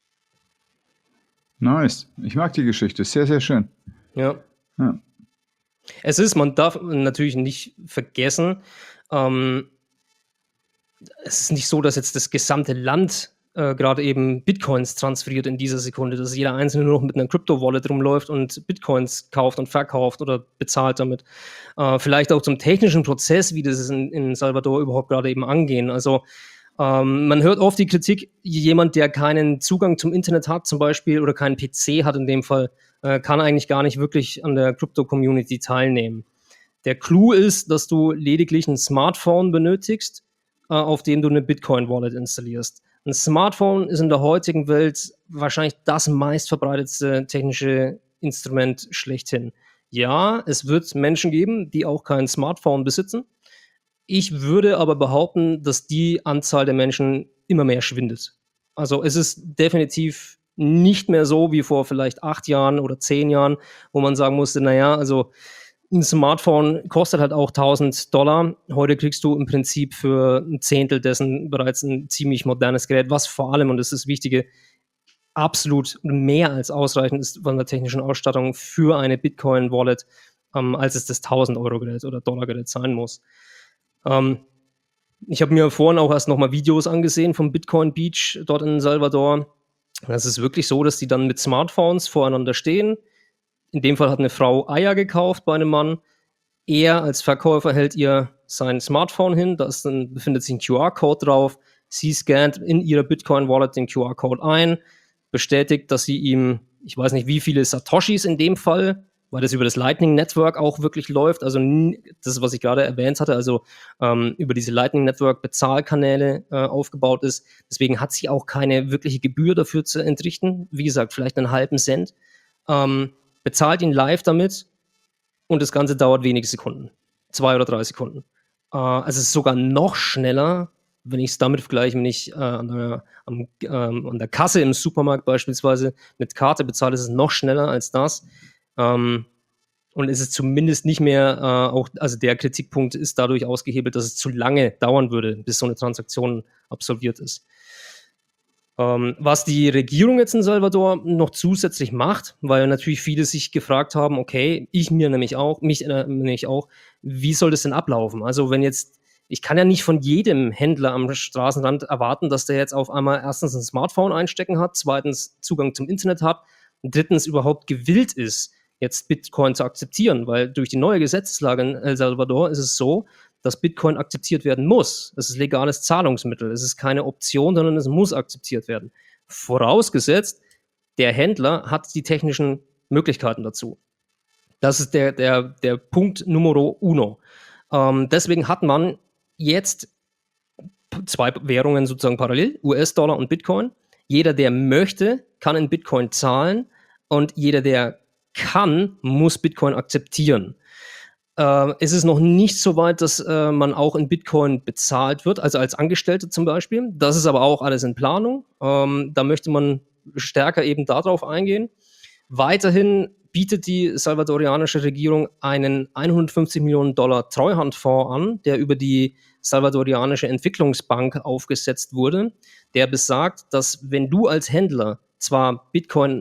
Nice. Ich mag die Geschichte. Sehr, sehr schön. Ja. Ja. Es ist, man darf natürlich nicht vergessen, ähm, es ist nicht so, dass jetzt das gesamte Land äh, gerade eben Bitcoins transferiert in dieser Sekunde, dass jeder Einzelne nur noch mit einer Crypto-Wallet rumläuft und Bitcoins kauft und verkauft oder bezahlt damit. Äh, vielleicht auch zum technischen Prozess, wie das in, in Salvador überhaupt gerade eben angehen. Also Ähm, man hört oft die Kritik, jemand, der keinen Zugang zum Internet hat zum Beispiel oder keinen P C hat in dem Fall, äh, kann eigentlich gar nicht wirklich an der Crypto-Community teilnehmen. Der Clou ist, dass du lediglich ein Smartphone benötigst, äh, auf dem du eine Bitcoin-Wallet installierst. Ein Smartphone ist in der heutigen Welt wahrscheinlich das meistverbreitetste technische Instrument schlechthin. Ja, es wird Menschen geben, die auch kein Smartphone besitzen. Ich würde aber behaupten, dass die Anzahl der Menschen immer mehr schwindet. Also es ist definitiv nicht mehr so wie vor vielleicht acht Jahren oder zehn Jahren, wo man sagen musste, naja, also ein Smartphone kostet halt auch tausend Dollar. Heute kriegst du im Prinzip für ein Zehntel dessen bereits ein ziemlich modernes Gerät, was vor allem, und das ist das Wichtige, absolut mehr als ausreichend ist von der technischen Ausstattung für eine Bitcoin-Wallet, ähm, als es das tausend-Euro-Gerät oder Dollar-Gerät sein muss. Ähm, ich habe mir vorhin auch erst nochmal Videos angesehen vom Bitcoin Beach dort in Salvador. Das ist wirklich so, dass die dann mit Smartphones voreinander stehen. In dem Fall hat eine Frau Eier gekauft bei einem Mann. Er als Verkäufer hält ihr sein Smartphone hin, da ist dann, befindet sich ein Q R-Code drauf. Sie scannt in ihrer Bitcoin-Wallet den Q R-Code ein, bestätigt, dass sie ihm, ich weiß nicht wie viele Satoshis in dem Fall, weil das über das Lightning Network auch wirklich läuft, also das, was ich gerade erwähnt hatte, also ähm, über diese Lightning Network Bezahlkanäle äh, aufgebaut ist. Deswegen hat sie auch keine wirkliche Gebühr dafür zu entrichten. Wie gesagt, vielleicht einen halben Cent. Ähm, bezahlt ihn live damit und das Ganze dauert wenige Sekunden. Zwei oder drei Sekunden. Äh, also es ist sogar noch schneller, wenn ich es damit vergleiche, wenn ich äh, an, der, am, ähm, an der Kasse im Supermarkt beispielsweise mit Karte bezahle, ist es noch schneller als das. Ähm, und es ist zumindest nicht mehr äh, auch, also der Kritikpunkt ist dadurch ausgehebelt, dass es zu lange dauern würde, bis so eine Transaktion absolviert ist. Ähm, was die Regierung jetzt in Salvador noch zusätzlich macht, weil natürlich viele sich gefragt haben, okay, ich mir nämlich auch, mich äh, nämlich auch, wie soll das denn ablaufen? Also wenn jetzt, ich kann ja nicht von jedem Händler am Straßenrand erwarten, dass der jetzt auf einmal erstens ein Smartphone einstecken hat, zweitens Zugang zum Internet hat, drittens überhaupt gewillt ist, jetzt Bitcoin zu akzeptieren, weil durch die neue Gesetzeslage in El Salvador ist es so, dass Bitcoin akzeptiert werden muss. Es ist legales Zahlungsmittel. Es ist keine Option, sondern es muss akzeptiert werden. Vorausgesetzt, der Händler hat die technischen Möglichkeiten dazu. Das ist der, der, der Punkt Numero uno. Ähm, deswegen hat man jetzt zwei Währungen sozusagen parallel, U S-Dollar und Bitcoin. Jeder, der möchte, kann in Bitcoin zahlen und jeder, der kann, muss Bitcoin akzeptieren. Äh, es ist noch nicht so weit, dass äh, man auch in Bitcoin bezahlt wird, also als Angestellte zum Beispiel. Das ist aber auch alles in Planung. Ähm, da möchte man stärker eben darauf eingehen. Weiterhin bietet die salvadorianische Regierung einen hundertfünfzig Millionen Dollar Treuhandfonds an, der über die salvadorianische Entwicklungsbank aufgesetzt wurde, der besagt, dass wenn du als Händler zwar Bitcoin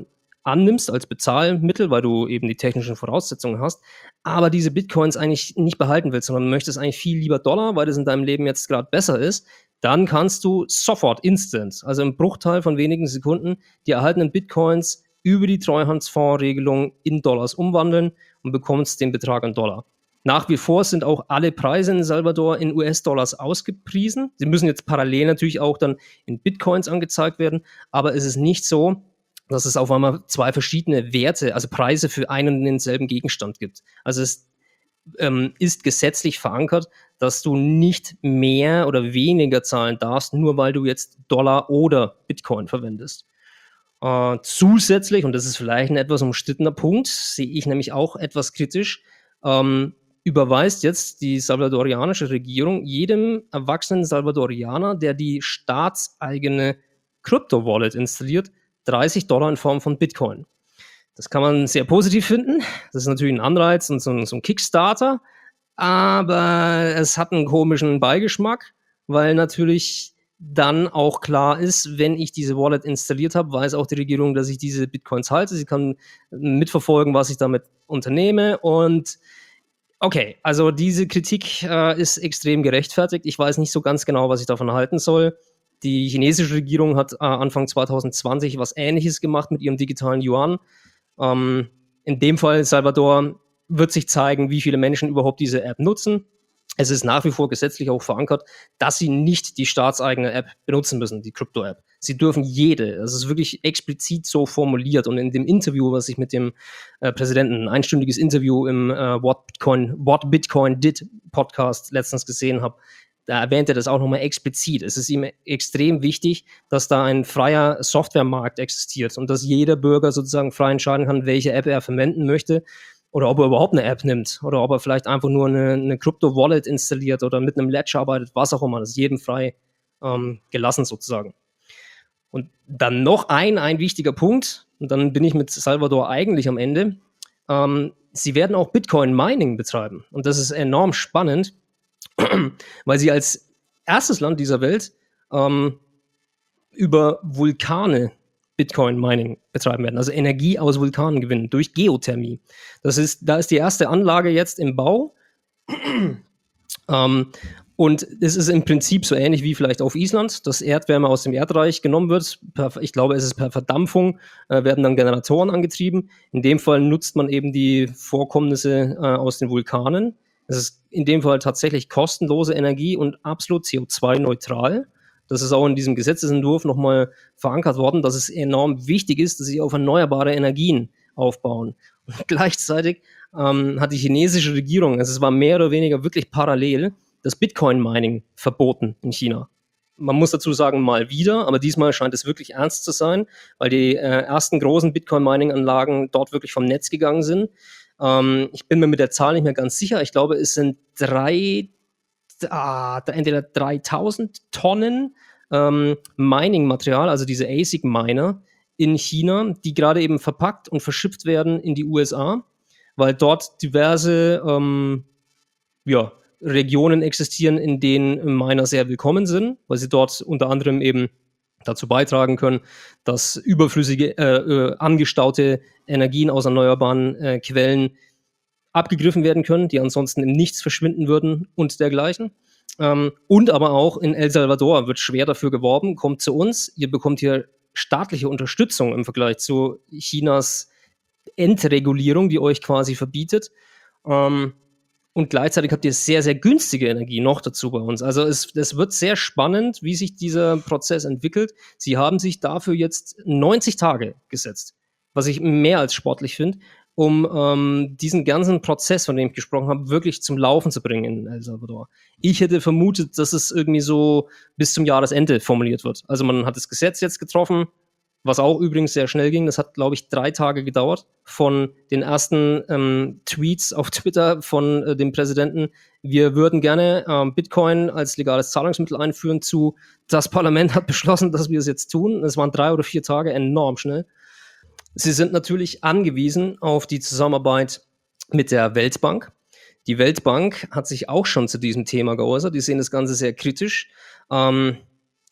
annimmst als Bezahlmittel, weil du eben die technischen Voraussetzungen hast, aber diese Bitcoins eigentlich nicht behalten willst, sondern möchtest eigentlich viel lieber Dollar, weil das in deinem Leben jetzt gerade besser ist, dann kannst du sofort, instant, also im Bruchteil von wenigen Sekunden, die erhaltenen Bitcoins über die Treuhandsfondsregelung in Dollars umwandeln und bekommst den Betrag in Dollar. Nach wie vor sind auch alle Preise in El Salvador in U S-Dollars ausgepriesen. Sie müssen jetzt parallel natürlich auch dann in Bitcoins angezeigt werden, aber es ist nicht so, dass es auf einmal zwei verschiedene Werte, also Preise für einen und denselben Gegenstand gibt. Also es ähm, ist gesetzlich verankert, dass du nicht mehr oder weniger zahlen darfst, nur weil du jetzt Dollar oder Bitcoin verwendest. Äh, zusätzlich, und das ist vielleicht ein etwas umstrittener Punkt, sehe ich nämlich auch etwas kritisch, ähm, überweist jetzt die salvadorianische Regierung jedem erwachsenen Salvadorianer, der die staatseigene Krypto-Wallet installiert, dreißig Dollar in Form von Bitcoin. Das kann man sehr positiv finden. Das ist natürlich ein Anreiz und so ein, so ein Kickstarter, aber es hat einen komischen Beigeschmack, weil natürlich dann auch klar ist, wenn ich diese Wallet installiert habe, weiß auch die Regierung, dass ich diese Bitcoins halte. Sie kann mitverfolgen, was ich damit unternehme und okay, also diese Kritik äh, ist extrem gerechtfertigt. Ich weiß nicht so ganz genau, was ich davon halten soll. Die chinesische Regierung hat äh, Anfang zwanzig zwanzig was Ähnliches gemacht mit ihrem digitalen Yuan. Ähm, in dem Fall Salvador wird sich zeigen, wie viele Menschen überhaupt diese App nutzen. Es ist nach wie vor gesetzlich auch verankert, dass sie nicht die staatseigene App benutzen müssen, die Krypto-App. Sie dürfen jede. Das ist wirklich explizit so formuliert. Und in dem Interview, was ich mit dem äh, Präsidenten, ein einstündiges Interview im äh, What Bitcoin, What Bitcoin Did Podcast letztens gesehen habe, da erwähnt er das auch nochmal explizit. Es ist ihm extrem wichtig, dass da ein freier Softwaremarkt existiert und dass jeder Bürger sozusagen frei entscheiden kann, welche App er verwenden möchte oder ob er überhaupt eine App nimmt oder ob er vielleicht einfach nur eine, eine Crypto-Wallet installiert oder mit einem Ledger arbeitet, was auch immer. Das ist jedem frei ähm, gelassen sozusagen. Und dann noch ein, ein wichtiger Punkt, und dann bin ich mit Salvador eigentlich am Ende. Ähm, sie werden auch Bitcoin-Mining betreiben. Und das ist enorm spannend, weil sie als erstes Land dieser Welt ähm, über Vulkane Bitcoin-Mining betreiben werden, also Energie aus Vulkanen gewinnen, durch Geothermie. Das ist, da ist die erste Anlage jetzt im Bau. ähm, und es ist im Prinzip so ähnlich wie vielleicht auf Island, dass Erdwärme aus dem Erdreich genommen wird. Per, ich glaube, es ist per Verdampfung, äh, werden dann Generatoren angetrieben. In dem Fall nutzt man eben die Vorkommnisse äh, aus den Vulkanen. Es ist in dem Fall tatsächlich kostenlose Energie und absolut C O zwei neutral. Das ist auch in diesem Gesetzesentwurf nochmal verankert worden, dass es enorm wichtig ist, dass sie auf erneuerbare Energien aufbauen. Und gleichzeitig ähm, hat die chinesische Regierung, also es war mehr oder weniger wirklich parallel, das Bitcoin-Mining verboten in China. Man muss dazu sagen, mal wieder, aber diesmal scheint es wirklich ernst zu sein, weil die äh, ersten großen Bitcoin-Mining-Anlagen dort wirklich vom Netz gegangen sind. Ähm, ich bin mir mit der Zahl nicht mehr ganz sicher. Ich glaube, es sind drei Ah, entweder dreitausend Tonnen ähm, Mining-Material, also diese A S I C-Miner in China, die gerade eben verpackt und verschifft werden in die U S A, weil dort diverse ähm, ja, Regionen existieren, in denen Miner sehr willkommen sind, weil sie dort unter anderem eben dazu beitragen können, dass überflüssige, äh, äh, angestaute Energien aus erneuerbaren äh, Quellen abgegriffen werden können, die ansonsten im Nichts verschwinden würden und dergleichen. Ähm, und aber auch in El Salvador wird schwer dafür geworben, kommt zu uns, ihr bekommt hier staatliche Unterstützung im Vergleich zu Chinas Entregulierung, die euch quasi verbietet. Ähm, und gleichzeitig habt ihr sehr, sehr günstige Energie noch dazu bei uns. Also es, es wird sehr spannend, wie sich dieser Prozess entwickelt. Sie haben sich dafür jetzt neunzig Tage gesetzt, was ich mehr als sportlich finde, um ähm, diesen ganzen Prozess, von dem ich gesprochen habe, wirklich zum Laufen zu bringen in El Salvador. Ich hätte vermutet, dass es irgendwie so bis zum Jahresende formuliert wird. Also man hat das Gesetz jetzt getroffen, was auch übrigens sehr schnell ging. Das hat, glaube ich, drei Tage gedauert von den ersten ähm, Tweets auf Twitter von äh, dem Präsidenten. Wir würden gerne ähm, Bitcoin als legales Zahlungsmittel einführen zu, das Parlament hat beschlossen, dass wir es jetzt tun. Es waren drei oder vier Tage, enorm schnell. Sie sind natürlich angewiesen auf die Zusammenarbeit mit der Weltbank. Die Weltbank hat sich auch schon zu diesem Thema geäußert. Die sehen das Ganze sehr kritisch. Ähm,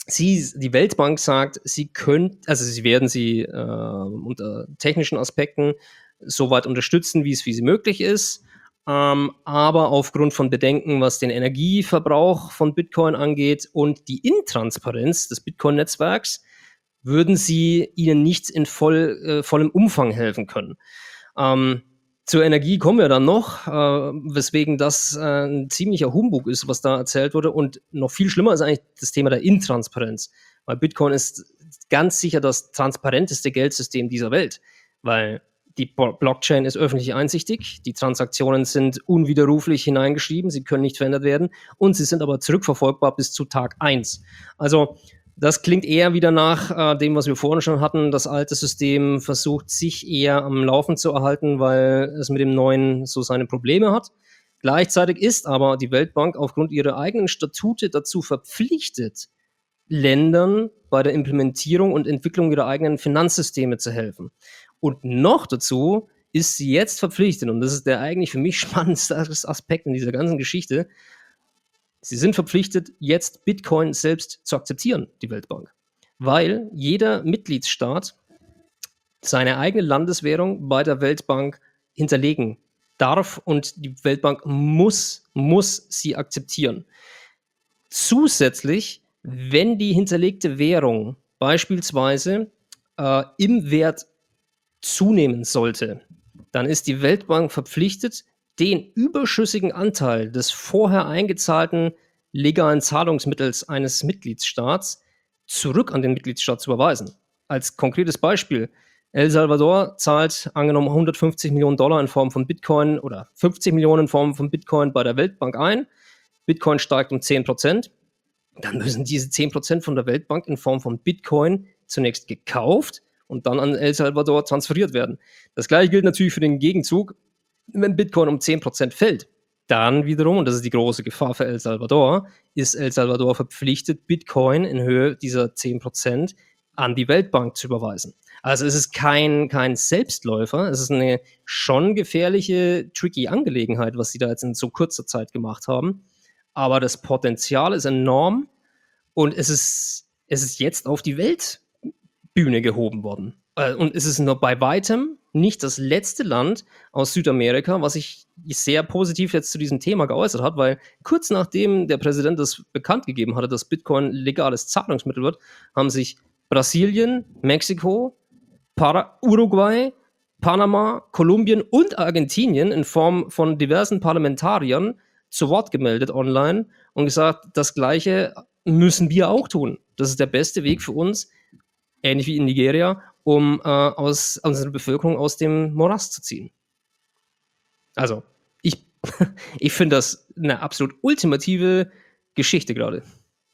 Sie, die Weltbank sagt, sie können, also sie werden sie äh, unter technischen Aspekten so weit unterstützen, wie es wie sie möglich ist. Ähm, aber aufgrund von Bedenken, was den Energieverbrauch von Bitcoin angeht und die Intransparenz des Bitcoin-Netzwerks, würden sie ihnen nicht in voll, äh, vollem Umfang helfen können. Ähm, zur Energie kommen wir dann noch, äh, weswegen das äh, ein ziemlicher Humbug ist, was da erzählt wurde. Und noch viel schlimmer ist eigentlich das Thema der Intransparenz. Weil Bitcoin ist ganz sicher das transparenteste Geldsystem dieser Welt. Weil die Blockchain ist öffentlich einsichtig, die Transaktionen sind unwiderruflich hineingeschrieben, sie können nicht verändert werden und sie sind aber zurückverfolgbar bis zu Tag eins. Also das klingt eher wieder nach äh, dem, was wir vorhin schon hatten. Das alte System versucht, sich eher am Laufen zu erhalten, weil es mit dem neuen so seine Probleme hat. Gleichzeitig ist aber die Weltbank aufgrund ihrer eigenen Statute dazu verpflichtet, Ländern bei der Implementierung und Entwicklung ihrer eigenen Finanzsysteme zu helfen. Und noch dazu ist sie jetzt verpflichtet, und das ist der eigentlich für mich spannendste Aspekt in dieser ganzen Geschichte, sie sind verpflichtet, jetzt Bitcoin selbst zu akzeptieren, die Weltbank. Weil jeder Mitgliedsstaat seine eigene Landeswährung bei der Weltbank hinterlegen darf und die Weltbank muss, muss sie akzeptieren. Zusätzlich, wenn die hinterlegte Währung beispielsweise äh, im Wert zunehmen sollte, dann ist die Weltbank verpflichtet, den überschüssigen Anteil des vorher eingezahlten legalen Zahlungsmittels eines Mitgliedsstaats zurück an den Mitgliedsstaat zu überweisen. Als konkretes Beispiel, El Salvador zahlt angenommen hundertfünfzig Millionen Dollar in Form von Bitcoin oder fünfzig Millionen in Form von Bitcoin bei der Weltbank ein. Bitcoin steigt um zehn Prozent. Dann müssen diese zehn Prozent von der Weltbank in Form von Bitcoin zunächst gekauft und dann an El Salvador transferiert werden. Das gleiche gilt natürlich für den Gegenzug, wenn Bitcoin um zehn Prozent fällt. Dann wiederum, und das ist die große Gefahr für El Salvador, ist El Salvador verpflichtet, Bitcoin in Höhe dieser zehn Prozent an die Weltbank zu überweisen. Also es ist kein, kein Selbstläufer, es ist eine schon gefährliche, tricky Angelegenheit, was sie da jetzt in so kurzer Zeit gemacht haben. Aber das Potenzial ist enorm und es ist, es ist jetzt auf die Weltbühne gehoben worden. Und es ist noch bei weitem nicht das letzte Land aus Südamerika, was sich sehr positiv jetzt zu diesem Thema geäußert hat, weil kurz nachdem der Präsident das bekannt gegeben hatte, dass Bitcoin legales Zahlungsmittel wird, haben sich Brasilien, Mexiko, Para- Uruguay, Panama, Kolumbien und Argentinien in Form von diversen Parlamentariern zu Wort gemeldet online und gesagt, das Gleiche müssen wir auch tun. Das ist der beste Weg für uns, ähnlich wie in Nigeria, um äh, aus, unsere Bevölkerung aus dem Morast zu ziehen. Also, ich, ich finde das eine absolut ultimative Geschichte gerade.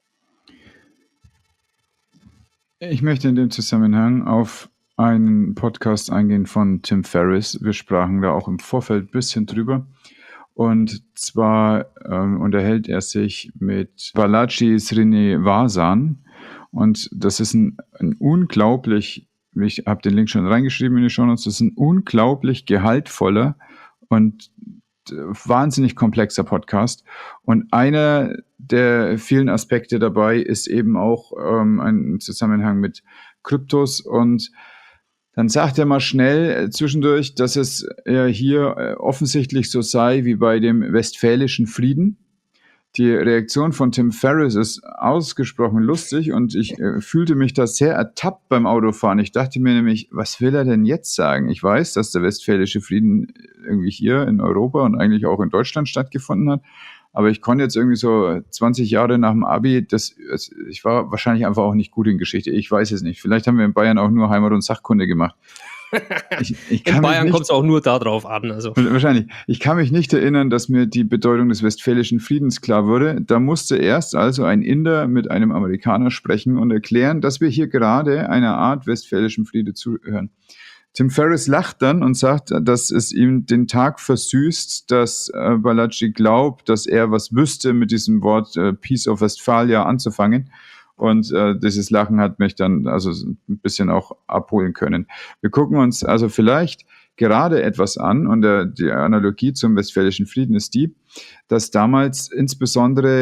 Ich möchte in dem Zusammenhang auf einen Podcast eingehen von Tim Ferriss. Wir sprachen da auch im Vorfeld ein bisschen drüber. Und zwar ähm, unterhält er sich mit Balaji Srinivasan. Und das ist ein, ein unglaublich, ich habe den Link schon reingeschrieben in die Shownotes, das ist ein unglaublich gehaltvoller und wahnsinnig komplexer Podcast. Und einer der vielen Aspekte dabei ist eben auch ähm, ein Zusammenhang mit Kryptos. Und dann sagt er mal schnell zwischendurch, dass es ja hier äh, offensichtlich so sei wie bei dem Westfälischen Frieden. Die Reaktion von Tim Ferriss ist ausgesprochen lustig und ich äh, fühlte mich da sehr ertappt beim Autofahren. Ich dachte mir nämlich, was will er denn jetzt sagen? Ich weiß, dass der Westfälische Frieden irgendwie hier in Europa und eigentlich auch in Deutschland stattgefunden hat, aber ich konnte jetzt irgendwie so zwanzig Jahre nach dem Abi, das, ich war wahrscheinlich einfach auch nicht gut in Geschichte. Ich weiß es nicht. Vielleicht haben wir in Bayern auch nur Heimat- und Sachkunde gemacht. Ich, ich in Bayern kommt es auch nur darauf an. Also. Wahrscheinlich. Ich kann mich nicht erinnern, dass mir die Bedeutung des Westfälischen Friedens klar wurde. Da musste erst also ein Inder mit einem Amerikaner sprechen und erklären, dass wir hier gerade einer Art Westfälischen Friede zuhören. Tim Ferriss lacht dann und sagt, dass es ihm den Tag versüßt, dass äh, Balaji glaubt, dass er was wüsste, mit diesem Wort äh, Peace of Westphalia anzufangen. Und äh, dieses Lachen hat mich dann also ein bisschen auch abholen können. Wir gucken uns also vielleicht gerade etwas an und der, die Analogie zum Westfälischen Frieden ist die, dass damals insbesondere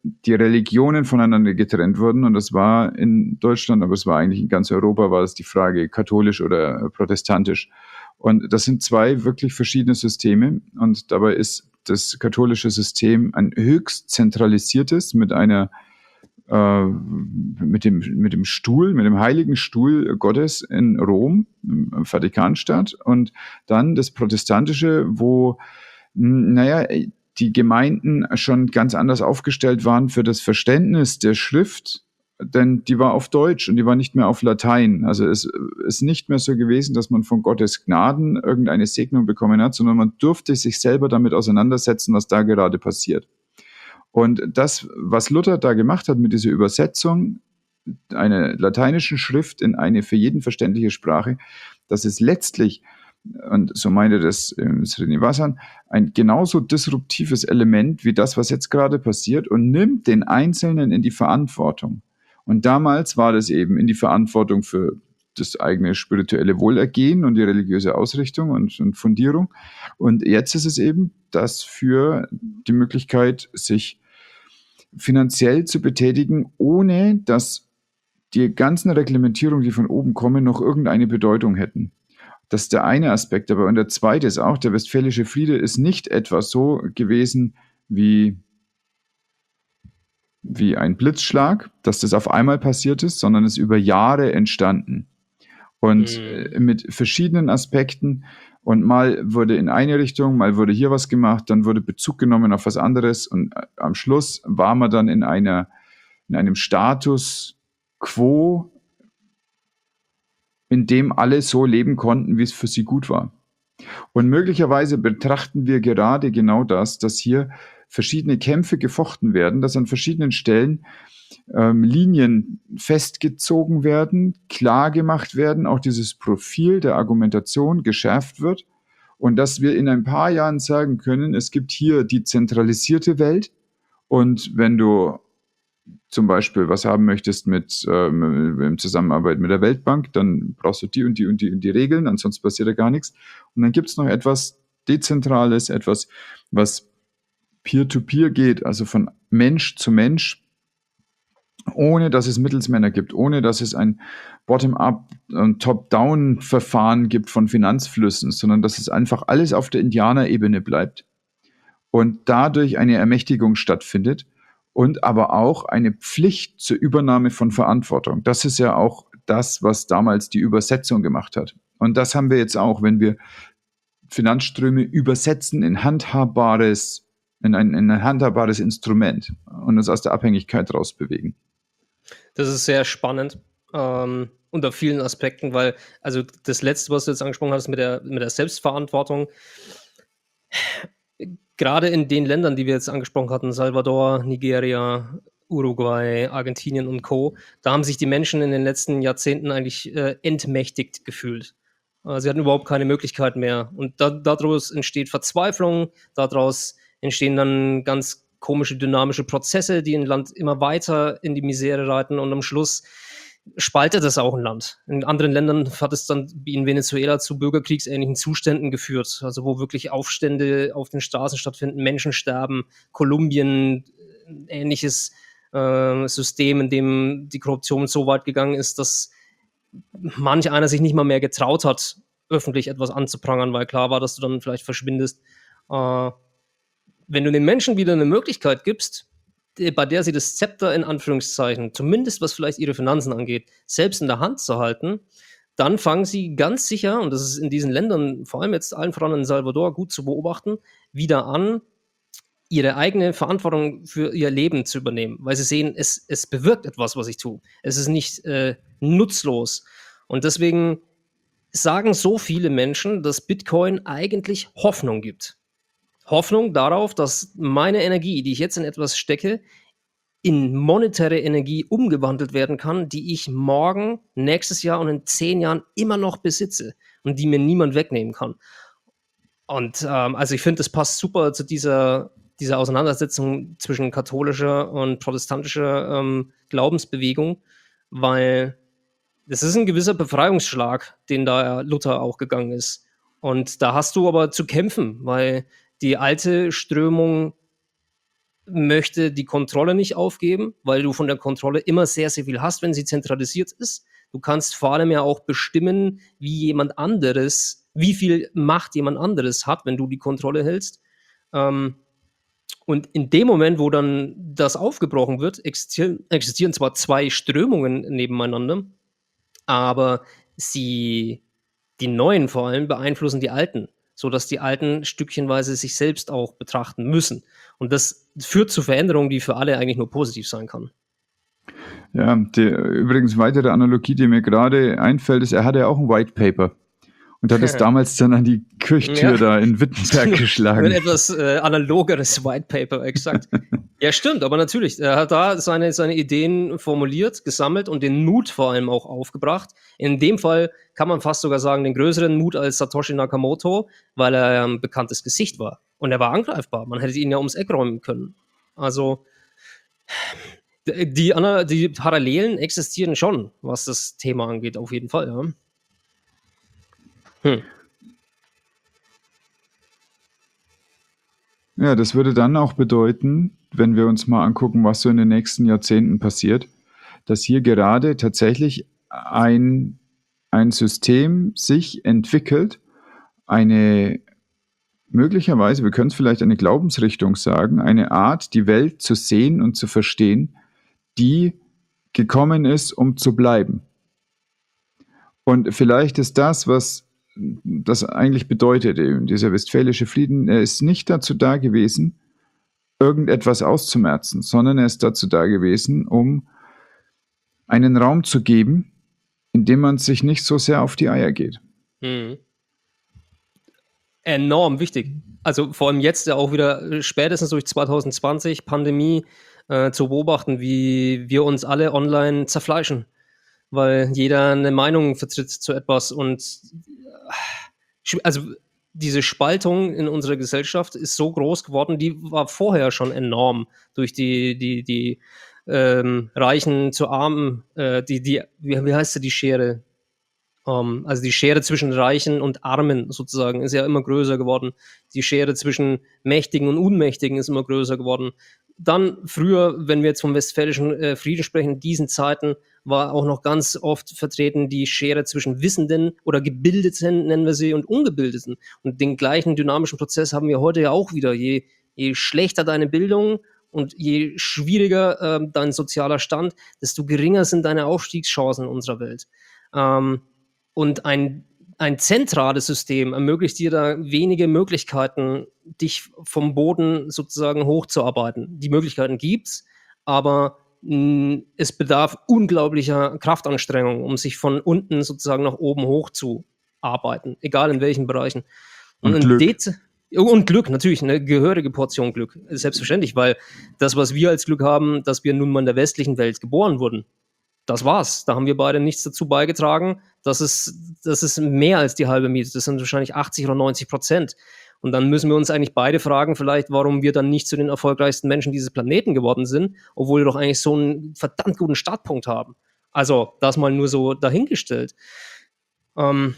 die Religionen voneinander getrennt wurden. Und das war in Deutschland, aber es war eigentlich in ganz Europa, war es die Frage katholisch oder protestantisch. Und das sind zwei wirklich verschiedene Systeme. Und dabei ist das katholische System ein höchst zentralisiertes mit einer äh, mit dem, mit dem Stuhl, mit dem heiligen Stuhl Gottes in Rom, im Vatikanstadt. Und dann das protestantische, wo, naja, die Gemeinden schon ganz anders aufgestellt waren für das Verständnis der Schrift, denn die war auf Deutsch und die war nicht mehr auf Latein. Also es ist nicht mehr so gewesen, dass man von Gottes Gnaden irgendeine Segnung bekommen hat, sondern man durfte sich selber damit auseinandersetzen, was da gerade passiert. Und das, was Luther da gemacht hat mit dieser Übersetzung einer lateinischen Schrift in eine für jeden verständliche Sprache, das ist letztlich, und so meinte das äh, Srinivasan, ein genauso disruptives Element wie das, was jetzt gerade passiert, und nimmt den Einzelnen in die Verantwortung. Und damals war das eben in die Verantwortung für das eigene spirituelle Wohlergehen und die religiöse Ausrichtung und, und Fundierung. Und jetzt ist es eben das für die Möglichkeit, sich finanziell zu betätigen, ohne dass die ganzen Reglementierungen, die von oben kommen, noch irgendeine Bedeutung hätten. Das ist der eine Aspekt. Aber und der zweite ist auch, der Westfälische Friede ist nicht etwa so gewesen wie, wie ein Blitzschlag, dass das auf einmal passiert ist, sondern es ist über Jahre entstanden. Und mhm. mit verschiedenen Aspekten. Und mal wurde in eine Richtung, mal wurde hier was gemacht, dann wurde Bezug genommen auf was anderes. Und am Schluss war man dann in, einer, in einem Status quo, in dem alle so leben konnten, wie es für sie gut war. Und möglicherweise betrachten wir gerade genau das, dass hier verschiedene Kämpfe gefochten werden, dass an verschiedenen Stellen ähm, Linien festgezogen werden, klar gemacht werden, auch dieses Profil der Argumentation geschärft wird und dass wir in ein paar Jahren sagen können, es gibt hier die zentralisierte Welt und wenn du zum Beispiel was haben möchtest mit ähm, in Zusammenarbeit mit der Weltbank, dann brauchst du die und die und die und die Regeln, ansonsten passiert ja gar nichts. Und dann gibt es noch etwas Dezentrales, etwas, was Peer-to-Peer geht, also von Mensch zu Mensch, ohne dass es Mittelsmänner gibt, ohne dass es ein Bottom-up und Top-down-Verfahren gibt von Finanzflüssen, sondern dass es einfach alles auf der Indianerebene bleibt und dadurch eine Ermächtigung stattfindet und aber auch eine Pflicht zur Übernahme von Verantwortung. Das ist ja auch das, was damals die Übersetzung gemacht hat. Und das haben wir jetzt auch, wenn wir Finanzströme übersetzen in handhabbares, in ein, in ein handhabbares Instrument und uns aus der Abhängigkeit rausbewegen. Das ist sehr spannend, ähm, unter vielen Aspekten, weil, also das Letzte, was du jetzt angesprochen hast mit der, mit der Selbstverantwortung, gerade in den Ländern, die wir jetzt angesprochen hatten, Salvador, Nigeria, Uruguay, Argentinien und Co., da haben sich die Menschen in den letzten Jahrzehnten eigentlich äh, entmächtigt gefühlt. Äh, sie hatten überhaupt keine Möglichkeit mehr. Und da, daraus entsteht Verzweiflung, daraus entstehen dann ganz komische dynamische Prozesse, die ein Land immer weiter in die Misere reiten und am Schluss spaltet es auch ein Land. In anderen Ländern hat es dann wie in Venezuela zu bürgerkriegsähnlichen Zuständen geführt, also wo wirklich Aufstände auf den Straßen stattfinden, Menschen sterben. Kolumbien, ein ähnliches äh, System, in dem die Korruption so weit gegangen ist, dass manch einer sich nicht mal mehr getraut hat, öffentlich etwas anzuprangern, weil klar war, dass du dann vielleicht verschwindest. Äh, Wenn du den Menschen wieder eine Möglichkeit gibst, bei der sie das Zepter in Anführungszeichen, zumindest was vielleicht ihre Finanzen angeht, selbst in der Hand zu halten, dann fangen sie ganz sicher, und das ist in diesen Ländern, vor allem jetzt allen voran in Salvador, gut zu beobachten, wieder an, ihre eigene Verantwortung für ihr Leben zu übernehmen, weil sie sehen, es, es bewirkt etwas, was ich tue. Es ist nicht äh, nutzlos. Und deswegen sagen so viele Menschen, dass Bitcoin eigentlich Hoffnung gibt. Hoffnung darauf, dass meine Energie, die ich jetzt in etwas stecke, in monetäre Energie umgewandelt werden kann, die ich morgen, nächstes Jahr und in zehn Jahren immer noch besitze und die mir niemand wegnehmen kann. Und ähm, also ich finde, das passt super zu dieser, dieser Auseinandersetzung zwischen katholischer und protestantischer ähm, Glaubensbewegung, weil das ist ein gewisser Befreiungsschlag, den da Luther auch gegangen ist. Und da hast du aber zu kämpfen, weil die alte Strömung möchte die Kontrolle nicht aufgeben, weil du von der Kontrolle immer sehr, sehr viel hast, wenn sie zentralisiert ist. Du kannst vor allem ja auch bestimmen, wie jemand anderes, wie viel Macht jemand anderes hat, wenn du die Kontrolle hältst. Ähm, und in dem Moment, wo dann das aufgebrochen wird, existieren, existieren zwar zwei Strömungen nebeneinander, aber sie, die neuen vor allem, beeinflussen die alten, sodass die alten stückchenweise sich selbst auch betrachten müssen. Und das führt zu Veränderungen, die für alle eigentlich nur positiv sein kann. Ja, die, übrigens weitere Analogie, die mir gerade einfällt, ist, er hatte ja auch ein White Paper und hat es damals dann an die Kirchtür Ja. da in Wittenberg Ein geschlagen. etwas äh, analogeres White Paper, exakt. Ja, stimmt, aber natürlich, er hat da seine, seine Ideen formuliert, gesammelt und den Mut vor allem auch aufgebracht. In dem Fall kann man fast sogar sagen, den größeren Mut als Satoshi Nakamoto, weil er ein bekanntes Gesicht war. Und er war angreifbar. Man hätte ihn ja ums Eck räumen können. Also die, Ana- die Parallelen existieren schon, was das Thema angeht, auf jeden Fall, ja. Hm. Ja, das würde dann auch bedeuten, wenn wir uns mal angucken, was so in den nächsten Jahrzehnten passiert, dass hier gerade tatsächlich ein, ein System sich entwickelt, eine möglicherweise, wir können es vielleicht eine Glaubensrichtung sagen, eine Art, die Welt zu sehen und zu verstehen, die gekommen ist, um zu bleiben. Und vielleicht ist das, was das eigentlich bedeutet, eben dieser Westfälische Frieden, er ist nicht dazu da gewesen, irgendetwas auszumerzen, sondern er ist dazu da gewesen, um einen Raum zu geben, in dem man sich nicht so sehr auf die Eier geht. Mhm. Enorm wichtig. Also vor allem jetzt ja auch wieder äh, spätestens durch zwanzig zwanzig Pandemie äh, zu beobachten, wie wir uns alle online zerfleischen, weil jeder eine Meinung vertritt zu etwas und äh, sch- also diese Spaltung in unserer Gesellschaft ist so groß geworden, die war vorher schon enorm durch die, die, die ähm, Reichen zu Armen, äh, die, die, wie, wie heißt sie, die Schere? Ähm, also die Schere zwischen Reichen und Armen sozusagen ist ja immer größer geworden. Die Schere zwischen Mächtigen und Unmächtigen ist immer größer geworden. Dann früher, wenn wir jetzt vom Westfälischen äh, Frieden sprechen, in diesen Zeiten war auch noch ganz oft vertreten die Schere zwischen Wissenden oder Gebildeten, nennen wir sie, und Ungebildeten. Und den gleichen dynamischen Prozess haben wir heute ja auch wieder. Je, je schlechter deine Bildung und je schwieriger äh, dein sozialer Stand, desto geringer sind deine Aufstiegschancen in unserer Welt. Ähm, und ein, ein zentrales System ermöglicht dir da wenige Möglichkeiten, dich vom Boden sozusagen hochzuarbeiten. Die Möglichkeiten gibt's, aber mh, es bedarf unglaublicher Kraftanstrengung, um sich von unten sozusagen nach oben hochzuarbeiten, egal in welchen Bereichen. Und in Glück. det- und Glück, natürlich, eine gehörige Portion Glück, selbstverständlich, weil das, was wir als Glück haben, dass wir nun mal in der westlichen Welt geboren wurden, das war's. Da haben wir beide nichts dazu beigetragen. Das ist, das ist mehr als die halbe Miete. Das sind wahrscheinlich achtzig oder neunzig Prozent. Und dann müssen wir uns eigentlich beide fragen, vielleicht, warum wir dann nicht zu den erfolgreichsten Menschen dieses Planeten geworden sind, obwohl wir doch eigentlich so einen verdammt guten Startpunkt haben. Also, das mal nur so dahingestellt. Ähm,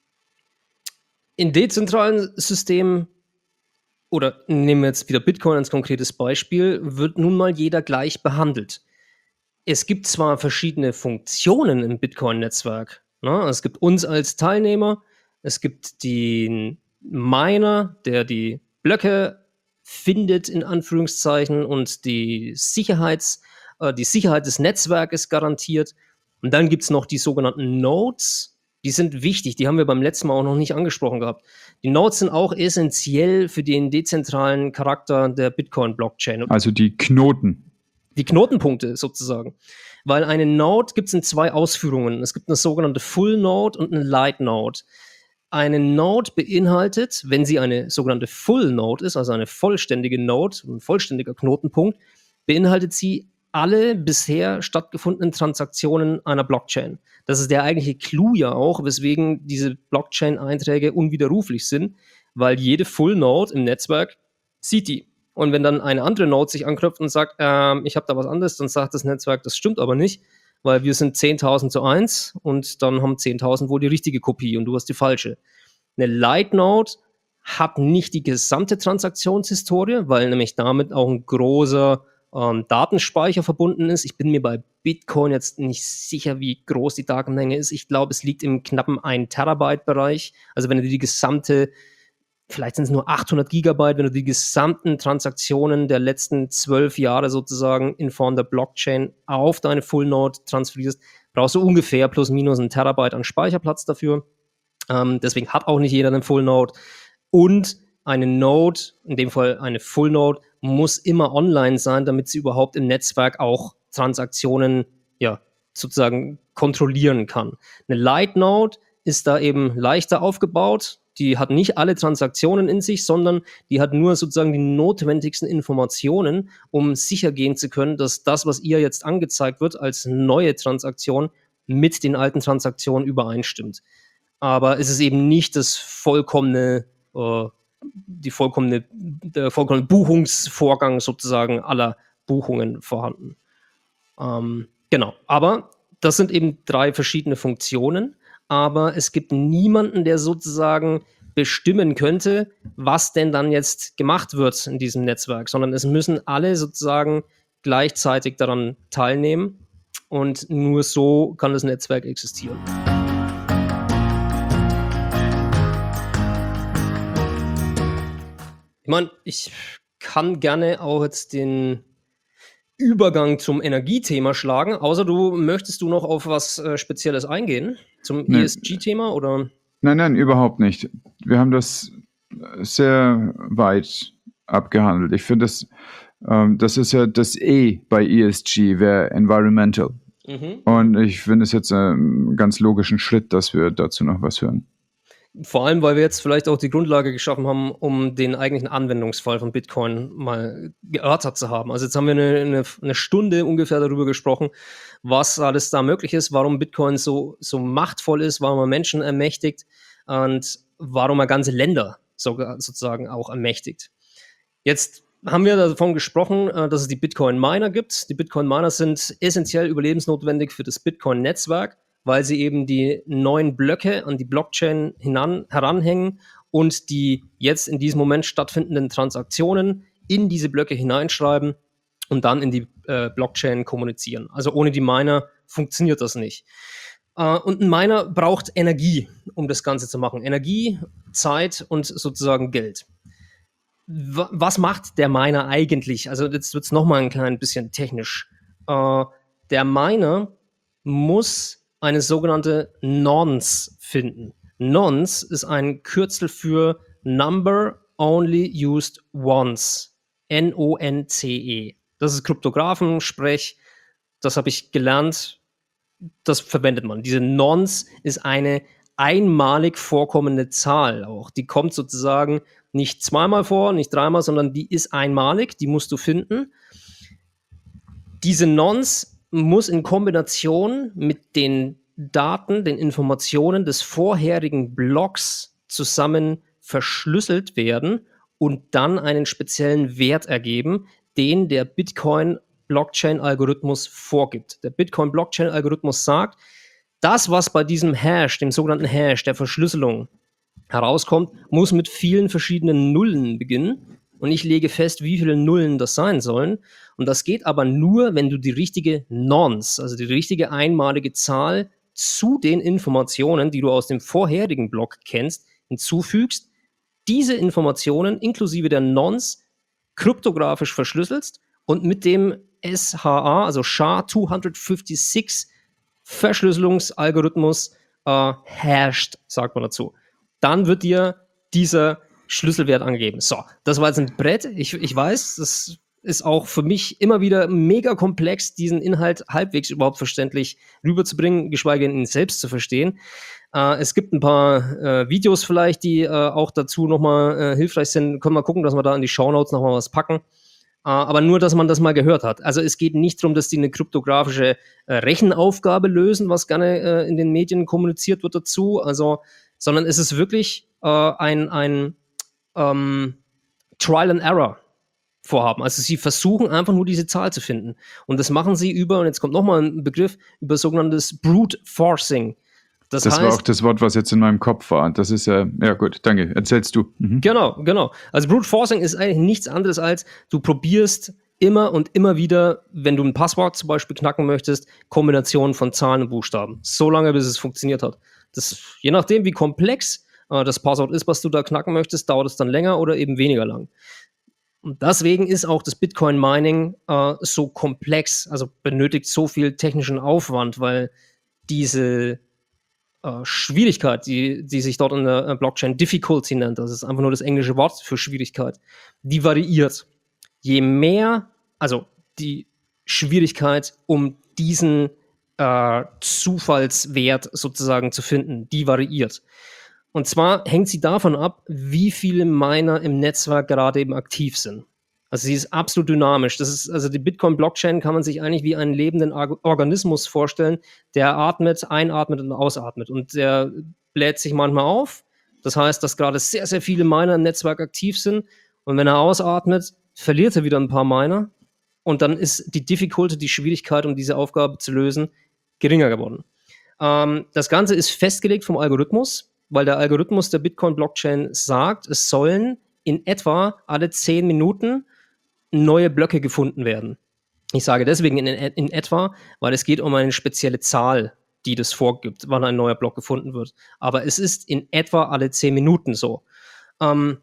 in dezentralen Systemen, oder nehmen wir jetzt wieder Bitcoin als konkretes Beispiel, wird nun mal jeder gleich behandelt. Es gibt zwar verschiedene Funktionen im Bitcoin-Netzwerk. Ne? Es gibt uns als Teilnehmer, es gibt den Miner, der die Blöcke findet, in Anführungszeichen, und die, Sicherheits, äh, die Sicherheit des Netzwerkes garantiert. Und dann gibt es noch die sogenannten Nodes. Die sind wichtig, die haben wir beim letzten Mal auch noch nicht angesprochen gehabt. Die Nodes sind auch essentiell für den dezentralen Charakter der Bitcoin-Blockchain. Also die Knoten. Die Knotenpunkte sozusagen. Weil eine Node gibt es in zwei Ausführungen. Es gibt eine sogenannte Full Node und eine Light Node. Eine Node beinhaltet, wenn sie eine sogenannte Full Node ist, also eine vollständige Node, ein vollständiger Knotenpunkt, beinhaltet sie alle bisher stattgefundenen Transaktionen einer Blockchain. Das ist der eigentliche Clou ja auch, weswegen diese Blockchain-Einträge unwiderruflich sind, weil jede Full Node im Netzwerk sieht die. Und wenn dann eine andere Node sich anknüpft und sagt, ähm, ich habe da was anderes, dann sagt das Netzwerk, das stimmt aber nicht, weil wir sind zehntausend zu eins und dann haben zehntausend wohl die richtige Kopie und du hast die falsche. Eine Light Node hat nicht die gesamte Transaktionshistorie, weil nämlich damit auch ein großer ähm, Datenspeicher verbunden ist. Ich bin mir bei Bitcoin jetzt nicht sicher, wie groß die Datenmenge ist. Ich glaube, es liegt im knappen ein Terabyte Bereich. Also wenn du die gesamte, vielleicht sind es nur achthundert Gigabyte, wenn du die gesamten Transaktionen der letzten zwölf Jahre sozusagen in Form der Blockchain auf deine Full Node transferierst, brauchst du ungefähr plus minus ein Terabyte an Speicherplatz dafür. Ähm, deswegen hat auch nicht jeder einen Full Node. Und eine Node, in dem Fall eine Full Node, muss immer online sein, damit sie überhaupt im Netzwerk auch Transaktionen ja, sozusagen kontrollieren kann. Eine Light Node ist da eben leichter aufgebaut. Die hat nicht alle Transaktionen in sich, sondern die hat nur sozusagen die notwendigsten Informationen, um sicher gehen zu können, dass das, was ihr jetzt angezeigt wird als neue Transaktion, mit den alten Transaktionen übereinstimmt. Aber es ist eben nicht das vollkommene, äh, die vollkommene, der vollkommene Buchungsvorgang sozusagen aller Buchungen vorhanden. Ähm, genau, aber das sind eben drei verschiedene Funktionen, aber es gibt niemanden, der sozusagen bestimmen könnte, was denn dann jetzt gemacht wird in diesem Netzwerk, sondern es müssen alle sozusagen gleichzeitig daran teilnehmen und nur so kann das Netzwerk existieren. Ich meine, ich kann gerne auch jetzt den Übergang zum Energiethema schlagen, außer du möchtest du noch auf was äh, Spezielles eingehen, zum Nee. E S G-Thema, oder? Nein, nein, überhaupt nicht. Wir haben das sehr weit abgehandelt. Ich finde, das, ähm, das ist ja das E bei E S G, wäre Environmental. Mhm. Und ich finde es jetzt einen ganz logischen Schritt, dass wir dazu noch was hören. Vor allem, weil wir jetzt vielleicht auch die Grundlage geschaffen haben, um den eigentlichen Anwendungsfall von Bitcoin mal geörtert zu haben. Also jetzt haben wir eine, eine, eine Stunde ungefähr darüber gesprochen, was alles da möglich ist, warum Bitcoin so, so machtvoll ist, warum er Menschen ermächtigt und warum er ganze Länder sogar sozusagen auch ermächtigt. Jetzt haben wir davon gesprochen, dass es die Bitcoin-Miner gibt. Die Bitcoin-Miner sind essentiell überlebensnotwendig für das Bitcoin-Netzwerk, weil sie eben die neuen Blöcke an die Blockchain hinan, heranhängen und die jetzt in diesem Moment stattfindenden Transaktionen in diese Blöcke hineinschreiben und dann in die äh, Blockchain kommunizieren. Also ohne die Miner funktioniert das nicht. Äh, und ein Miner braucht Energie, um das Ganze zu machen. Energie, Zeit und sozusagen Geld. W- was macht der Miner eigentlich? Also jetzt wird es nochmal ein klein bisschen technisch. Äh, der Miner muss eine sogenannte Nonce finden. Nonce ist ein Kürzel für Number Only Used Once. N O N C E. Das ist Kryptographensprech. Das habe ich gelernt. Das verwendet man. Diese Nonce ist eine einmalig vorkommende Zahl auch. Die kommt sozusagen nicht zweimal vor, nicht dreimal, sondern die ist einmalig. Die musst du finden. Diese Nonce muss in Kombination mit den Daten, den Informationen des vorherigen Blocks zusammen verschlüsselt werden und dann einen speziellen Wert ergeben, den der Bitcoin-Blockchain-Algorithmus vorgibt. Der Bitcoin-Blockchain-Algorithmus sagt, das, was bei diesem Hash, dem sogenannten Hash der Verschlüsselung herauskommt, muss mit vielen verschiedenen Nullen beginnen. Und ich lege fest, wie viele Nullen das sein sollen. Und das geht aber nur, wenn du die richtige Nonce, also die richtige einmalige Zahl zu den Informationen, die du aus dem vorherigen Block kennst, hinzufügst, diese Informationen inklusive der Nonce kryptografisch verschlüsselst und mit dem S H A, also S H A zweihundertfünfundsechzig Verschlüsselungsalgorithmus äh, hashed, sagt man dazu. Dann wird dir dieser Schlüsselwert angegeben. So, das war jetzt ein Brett. Ich, ich weiß, das ist auch für mich immer wieder mega komplex, diesen Inhalt halbwegs überhaupt verständlich rüberzubringen, geschweige denn ihn selbst zu verstehen. Äh, es gibt ein paar äh, Videos vielleicht, die äh, auch dazu nochmal äh, hilfreich sind. Können wir gucken, dass wir da in die Shownotes nochmal was packen. Äh, aber nur, dass man das mal gehört hat. Also es geht nicht darum, dass die eine kryptografische äh, Rechenaufgabe lösen, was gerne äh, in den Medien kommuniziert wird dazu. Also, sondern es ist wirklich äh, ein, ein ähm, Trial and Error Vorhaben. Also sie versuchen einfach nur diese Zahl zu finden. Und das machen sie über, und jetzt kommt nochmal ein Begriff, über sogenanntes Brute Forcing. Das, das heißt, war auch das Wort, was jetzt in meinem Kopf war. Das ist ja, ja gut, danke. Erzählst du. Mhm. Genau, genau. Also Brute Forcing ist eigentlich nichts anderes als, du probierst immer und immer wieder, wenn du ein Passwort zum Beispiel knacken möchtest, Kombinationen von Zahlen und Buchstaben. So lange, bis es funktioniert hat. Das, je nachdem, wie komplex äh, das Passwort ist, was du da knacken möchtest, dauert es dann länger oder eben weniger lang. Und deswegen ist auch das Bitcoin-Mining äh, so komplex, also benötigt so viel technischen Aufwand, weil diese äh, Schwierigkeit, die, die sich dort in der Blockchain Difficulty nennt, das ist einfach nur das englische Wort für Schwierigkeit, die variiert. Je mehr, also die Schwierigkeit, um diesen äh, Zufallswert sozusagen zu finden, die variiert. Und zwar hängt sie davon ab, wie viele Miner im Netzwerk gerade eben aktiv sind. Also sie ist absolut dynamisch. Das ist, also die Bitcoin-Blockchain kann man sich eigentlich wie einen lebenden Organismus vorstellen, der atmet, einatmet und ausatmet. Und der bläht sich manchmal auf. Das heißt, dass gerade sehr, sehr viele Miner im Netzwerk aktiv sind. Und wenn er ausatmet, verliert er wieder ein paar Miner. Und dann ist die Difficulty, die Schwierigkeit, um diese Aufgabe zu lösen, geringer geworden. Ähm, das Ganze ist festgelegt vom Algorithmus, weil der Algorithmus der Bitcoin-Blockchain sagt, es sollen in etwa alle zehn Minuten neue Blöcke gefunden werden. Ich sage deswegen in, in etwa, weil es geht um eine spezielle Zahl, die das vorgibt, wann ein neuer Block gefunden wird. Aber es ist in etwa alle zehn Minuten so. Ähm,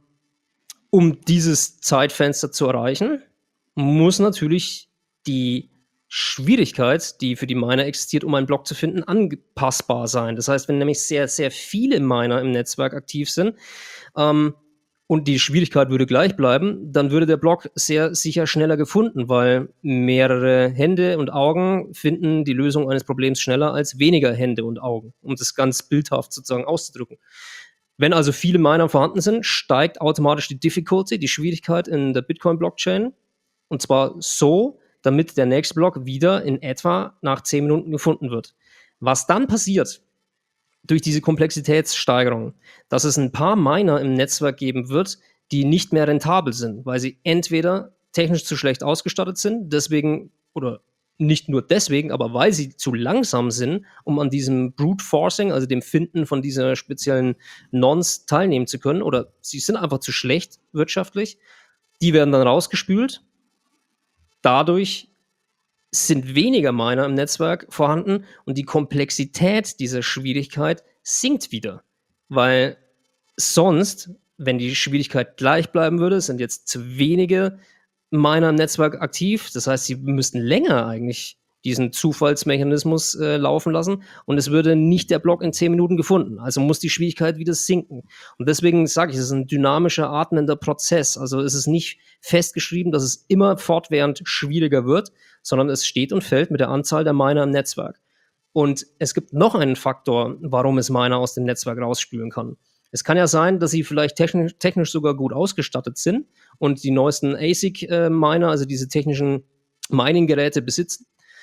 um dieses Zeitfenster zu erreichen, muss natürlich die Schwierigkeit, die für die Miner existiert, um einen Block zu finden, anpassbar sein. Das heißt, wenn nämlich sehr, sehr viele Miner im Netzwerk aktiv sind, ähm, und die Schwierigkeit würde gleich bleiben, dann würde der Block sehr sicher schneller gefunden, weil mehrere Hände und Augen finden die Lösung eines Problems schneller als weniger Hände und Augen, um das ganz bildhaft sozusagen auszudrücken. Wenn also viele Miner vorhanden sind, steigt automatisch die Difficulty, die Schwierigkeit in der Bitcoin-Blockchain, und zwar so, damit der nächste Block wieder in etwa nach zehn Minuten gefunden wird. Was dann passiert, durch diese Komplexitätssteigerung, dass es ein paar Miner im Netzwerk geben wird, die nicht mehr rentabel sind, weil sie entweder technisch zu schlecht ausgestattet sind, deswegen, oder nicht nur deswegen, aber weil sie zu langsam sind, um an diesem Brute Forcing, also dem Finden von dieser speziellen Nonce teilnehmen zu können, oder sie sind einfach zu schlecht wirtschaftlich, die werden dann rausgespült. Dadurch sind weniger Miner im Netzwerk vorhanden und die Komplexität dieser Schwierigkeit sinkt wieder. Weil sonst, wenn die Schwierigkeit gleich bleiben würde, sind jetzt zu wenige Miner im Netzwerk aktiv. Das heißt, sie müssten länger eigentlich diesen Zufallsmechanismus äh, laufen lassen und es würde nicht der Block in zehn Minuten gefunden. Also muss die Schwierigkeit wieder sinken. Und deswegen sage ich, es ist ein dynamischer, atmender Prozess. Also es ist nicht festgeschrieben, dass es immer fortwährend schwieriger wird, sondern es steht und fällt mit der Anzahl der Miner im Netzwerk. Und es gibt noch einen Faktor, warum es Miner aus dem Netzwerk rausspülen kann. Es kann ja sein, dass sie vielleicht technisch, technisch sogar gut ausgestattet sind und die neuesten A S I C-Miner, äh, also diese technischen Mining-Geräte besitzen.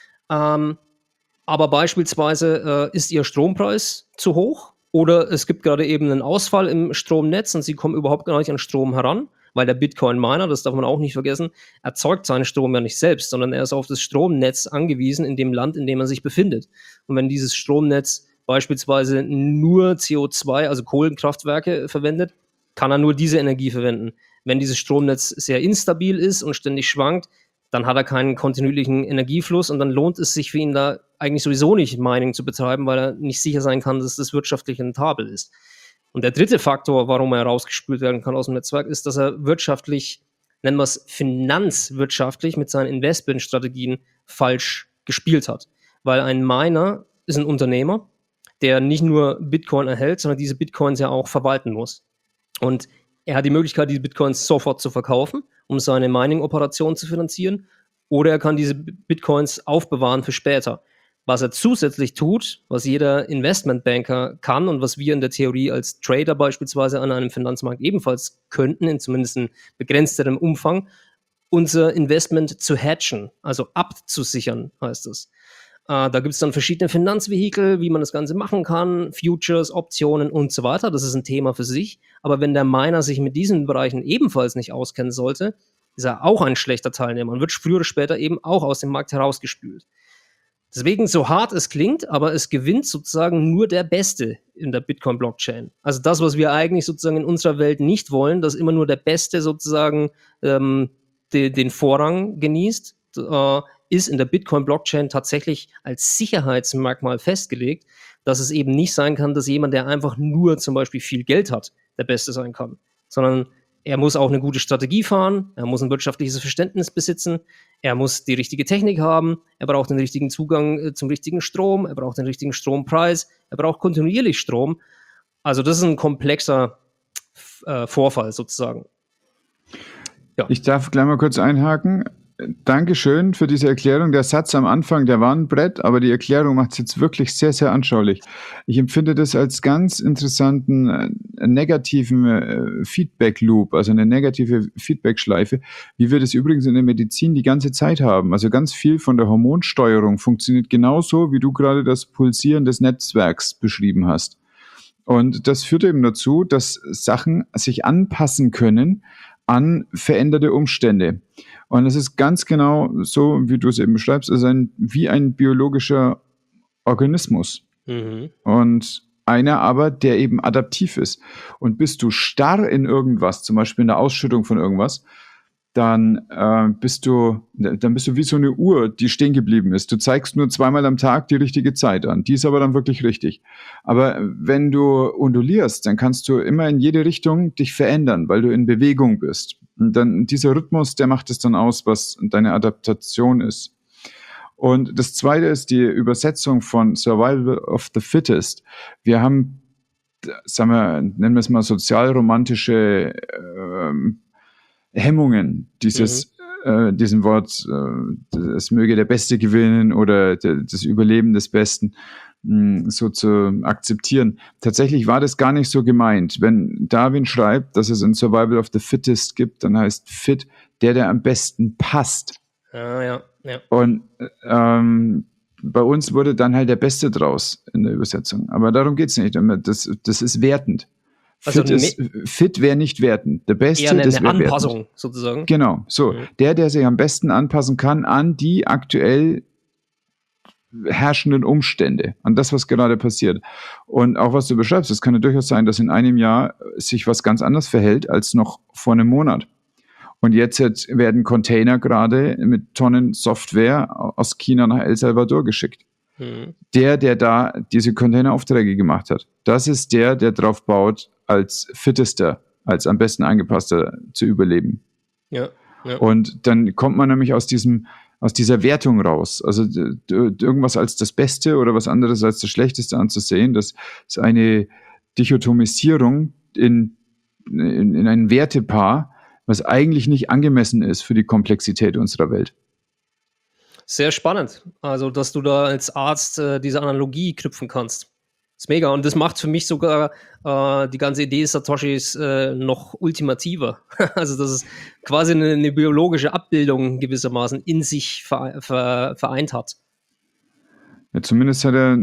Ähm, aber beispielsweise äh, ist ihr Strompreis zu hoch oder es gibt gerade eben einen Ausfall im Stromnetz und sie kommen überhaupt gar nicht an Strom heran, weil der Bitcoin-Miner, das darf man auch nicht vergessen, erzeugt seinen Strom ja nicht selbst, sondern er ist auf das Stromnetz angewiesen in dem Land, in dem er sich befindet. Und wenn dieses Stromnetz beispielsweise nur C O zwei, also Kohlenkraftwerke, verwendet, kann er nur diese Energie verwenden. Wenn dieses Stromnetz sehr instabil ist und ständig schwankt, dann hat er keinen kontinuierlichen Energiefluss und dann lohnt es sich für ihn da eigentlich sowieso nicht, Mining zu betreiben, weil er nicht sicher sein kann, dass das wirtschaftlich rentabel ist. Und der dritte Faktor, warum er rausgespült werden kann aus dem Netzwerk, ist, dass er wirtschaftlich, nennen wir es finanzwirtschaftlich, mit seinen Investmentstrategien falsch gespielt hat. Weil ein Miner ist ein Unternehmer, der nicht nur Bitcoin erhält, sondern diese Bitcoins ja auch verwalten muss. Und er hat die Möglichkeit, diese Bitcoins sofort zu verkaufen, um seine Mining-Operation zu finanzieren, oder er kann diese Bitcoins aufbewahren für später. Was er zusätzlich tut, was jeder Investmentbanker kann und was wir in der Theorie als Trader beispielsweise an einem Finanzmarkt ebenfalls könnten, in zumindest in begrenzterem Umfang, unser Investment zu hatchen, also abzusichern, heißt es. Äh, da gibt es dann verschiedene Finanzvehikel, wie man das Ganze machen kann, Futures, Optionen und so weiter. Das ist ein Thema für sich. Aber wenn der Miner sich mit diesen Bereichen ebenfalls nicht auskennen sollte, ist er auch ein schlechter Teilnehmer und wird früher oder später eben auch aus dem Markt herausgespült. Deswegen, so hart es klingt, aber es gewinnt sozusagen nur der Beste in der Bitcoin-Blockchain. Also das, was wir eigentlich sozusagen in unserer Welt nicht wollen, dass immer nur der Beste sozusagen ähm, de, den Vorrang genießt, äh, ist in der Bitcoin-Blockchain tatsächlich als Sicherheitsmerkmal festgelegt, dass es eben nicht sein kann, dass jemand, der einfach nur zum Beispiel viel Geld hat, der Beste sein kann, sondern er muss auch eine gute Strategie fahren, er muss ein wirtschaftliches Verständnis besitzen, er muss die richtige Technik haben, er braucht den richtigen Zugang äh, zum richtigen Strom, er braucht den richtigen Strompreis, er braucht kontinuierlich Strom. Also das ist ein komplexer äh, Vorfall sozusagen. Ja. Ich darf gleich mal kurz einhaken. Dankeschön für diese Erklärung. Der Satz am Anfang, der war ein Brett, aber die Erklärung macht es jetzt wirklich sehr, sehr anschaulich. Ich empfinde das als ganz interessanten, äh, negativen äh, Feedback-Loop, also eine negative Feedback-Schleife, wie wir das übrigens in der Medizin die ganze Zeit haben. Also ganz viel von der Hormonsteuerung funktioniert genauso, wie du gerade das Pulsieren des Netzwerks beschrieben hast. Und das führt eben dazu, dass Sachen sich anpassen können an veränderte Umstände. Und es ist ganz genau so, wie du es eben beschreibst, also ein, wie ein biologischer Organismus. Mhm. Und einer aber, der eben adaptiv ist. Und bist du starr in irgendwas, zum Beispiel in der Ausschüttung von irgendwas, dann äh, bist du, dann bist du wie so eine Uhr, die stehen geblieben ist. Du zeigst nur zweimal am Tag die richtige Zeit an. Die ist aber dann wirklich richtig. Aber wenn du undulierst, dann kannst du immer in jede Richtung dich verändern, weil du in Bewegung bist. Und dann dieser Rhythmus, der macht es dann aus, was deine Adaptation ist. Und das Zweite ist die Übersetzung von Survival of the Fittest. Wir haben, sagen wir, nennen wir es mal sozialromantische ähm, Hemmungen, dieses, mhm. äh, diesem Wort, äh, es möge der Beste gewinnen oder de, das Überleben des Besten, mh, so zu akzeptieren. Tatsächlich war das gar nicht so gemeint. Wenn Darwin schreibt, dass es ein Survival of the Fittest gibt, dann heißt fit der, der am besten passt. Ah, ja, ja. Und ähm, bei uns wurde dann halt der Beste draus in der Übersetzung. Aber darum geht es nicht. Das, das ist wertend. Also fit, ist, fit wäre nicht wertend. Der Beste, eher eine, das eine Anpassung wertend. Sozusagen. Genau, so. Mhm. Der, der sich am besten anpassen kann an die aktuell herrschenden Umstände, an das, was gerade passiert. Und auch was du beschreibst, es kann ja durchaus sein, dass in einem Jahr sich was ganz anders verhält als noch vor einem Monat. Und jetzt werden Container gerade mit Tonnen Software aus China nach El Salvador geschickt. Mhm. Der, der da diese Containeraufträge gemacht hat, das ist der, der drauf baut, als fittester, als am besten angepasster zu überleben. Ja, ja. Und dann kommt man nämlich aus diesem, aus dieser Wertung raus. Also d- d- irgendwas als das Beste oder was anderes als das Schlechteste anzusehen, das ist eine Dichotomisierung in, in, in ein Wertepaar, was eigentlich nicht angemessen ist für die Komplexität unserer Welt. Sehr spannend. Also, dass du da als Arzt äh, diese Analogie knüpfen kannst. Das ist mega. Und das macht für mich sogar äh, die ganze Idee Satoshis äh, noch ultimativer. Also, dass es quasi eine, eine biologische Abbildung gewissermaßen in sich ver, ver, vereint hat. Ja, zumindest hat er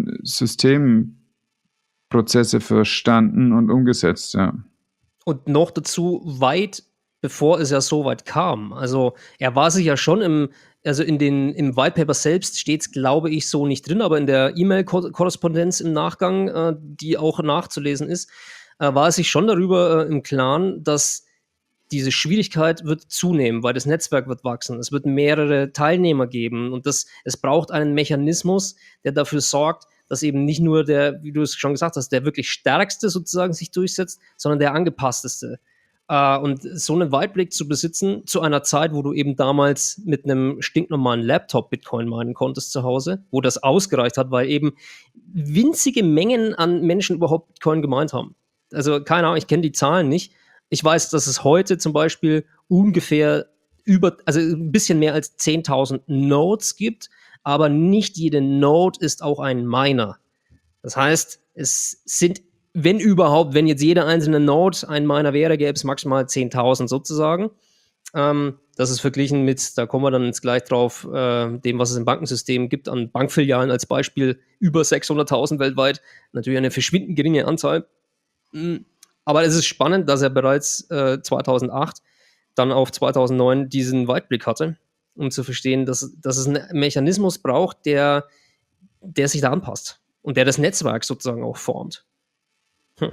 Systemprozesse verstanden und umgesetzt, ja. Und noch dazu weit bevor es ja so weit kam. Also er war sich ja schon im, also in den, im White Paper selbst steht es, glaube ich, so nicht drin, aber in der E-Mail-Korrespondenz im Nachgang, äh, die auch nachzulesen ist, äh, war er sich schon darüber äh, im Klaren, dass diese Schwierigkeit wird zunehmen, weil das Netzwerk wird wachsen. Es wird mehrere Teilnehmer geben und das, es braucht einen Mechanismus, der dafür sorgt, dass eben nicht nur der, wie du es schon gesagt hast, der wirklich Stärkste sozusagen sich durchsetzt, sondern der Angepassteste. Uh, und so einen Weitblick zu besitzen zu einer Zeit, wo du eben damals mit einem stinknormalen Laptop Bitcoin meinen konntest zu Hause, wo das ausgereicht hat, weil eben winzige Mengen an Menschen überhaupt Bitcoin gemeint haben. Also keine Ahnung, ich kenne die Zahlen nicht. Ich weiß, dass es heute zum Beispiel ungefähr über, also ein bisschen mehr als zehntausend Nodes gibt, aber nicht jede Node ist auch ein Miner. Das heißt, es sind wenn überhaupt, wenn jetzt jede einzelne Node ein Miner wäre, gäbe es maximal zehntausend sozusagen. Ähm, das ist verglichen mit, da kommen wir dann jetzt gleich drauf, äh, dem, was es im Bankensystem gibt, an Bankfilialen als Beispiel, über sechshunderttausend weltweit. Natürlich eine verschwindend geringe Anzahl. Aber es ist spannend, dass er bereits äh, zweitausendacht, dann auf zweitausendneun diesen Weitblick hatte, um zu verstehen, dass, dass es einen Mechanismus braucht, der der sich da anpasst und der das Netzwerk sozusagen auch formt. Hm.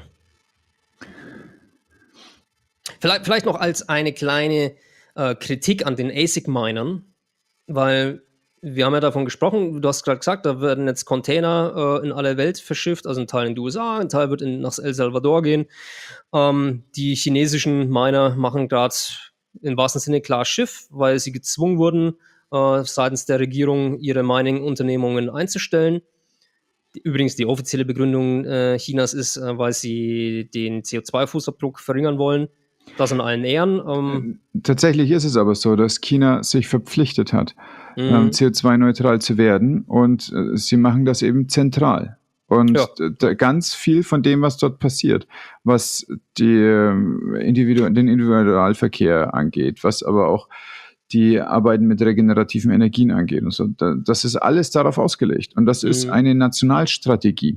Vielleicht, vielleicht noch als eine kleine äh, Kritik an den A S I C-Minern, weil wir haben ja davon gesprochen, du hast gerade gesagt, da werden jetzt Container äh, in alle Welt verschifft, also ein Teil in die U S A, ein Teil wird in, nach El Salvador gehen. Ähm, die chinesischen Miner machen gerade im wahrsten Sinne klar Schiff, weil sie gezwungen wurden, äh, seitens der Regierung ihre Mining-Unternehmungen einzustellen. Übrigens, die offizielle Begründung äh, Chinas ist, äh, weil sie den C O zwei Fußabdruck verringern wollen. Das in allen Ehren. Ähm, Tatsächlich ist es aber so, dass China sich verpflichtet hat, Mhm. ähm, C O zwei neutral zu werden, und äh, sie machen das eben zentral. Und Ja. d- ganz viel von dem, was dort passiert, was die, ähm, Individu den Individualverkehr angeht, was aber auch die Arbeiten mit regenerativen Energien angeht und so, da, das ist alles darauf ausgelegt. Und das ist Mhm. eine Nationalstrategie.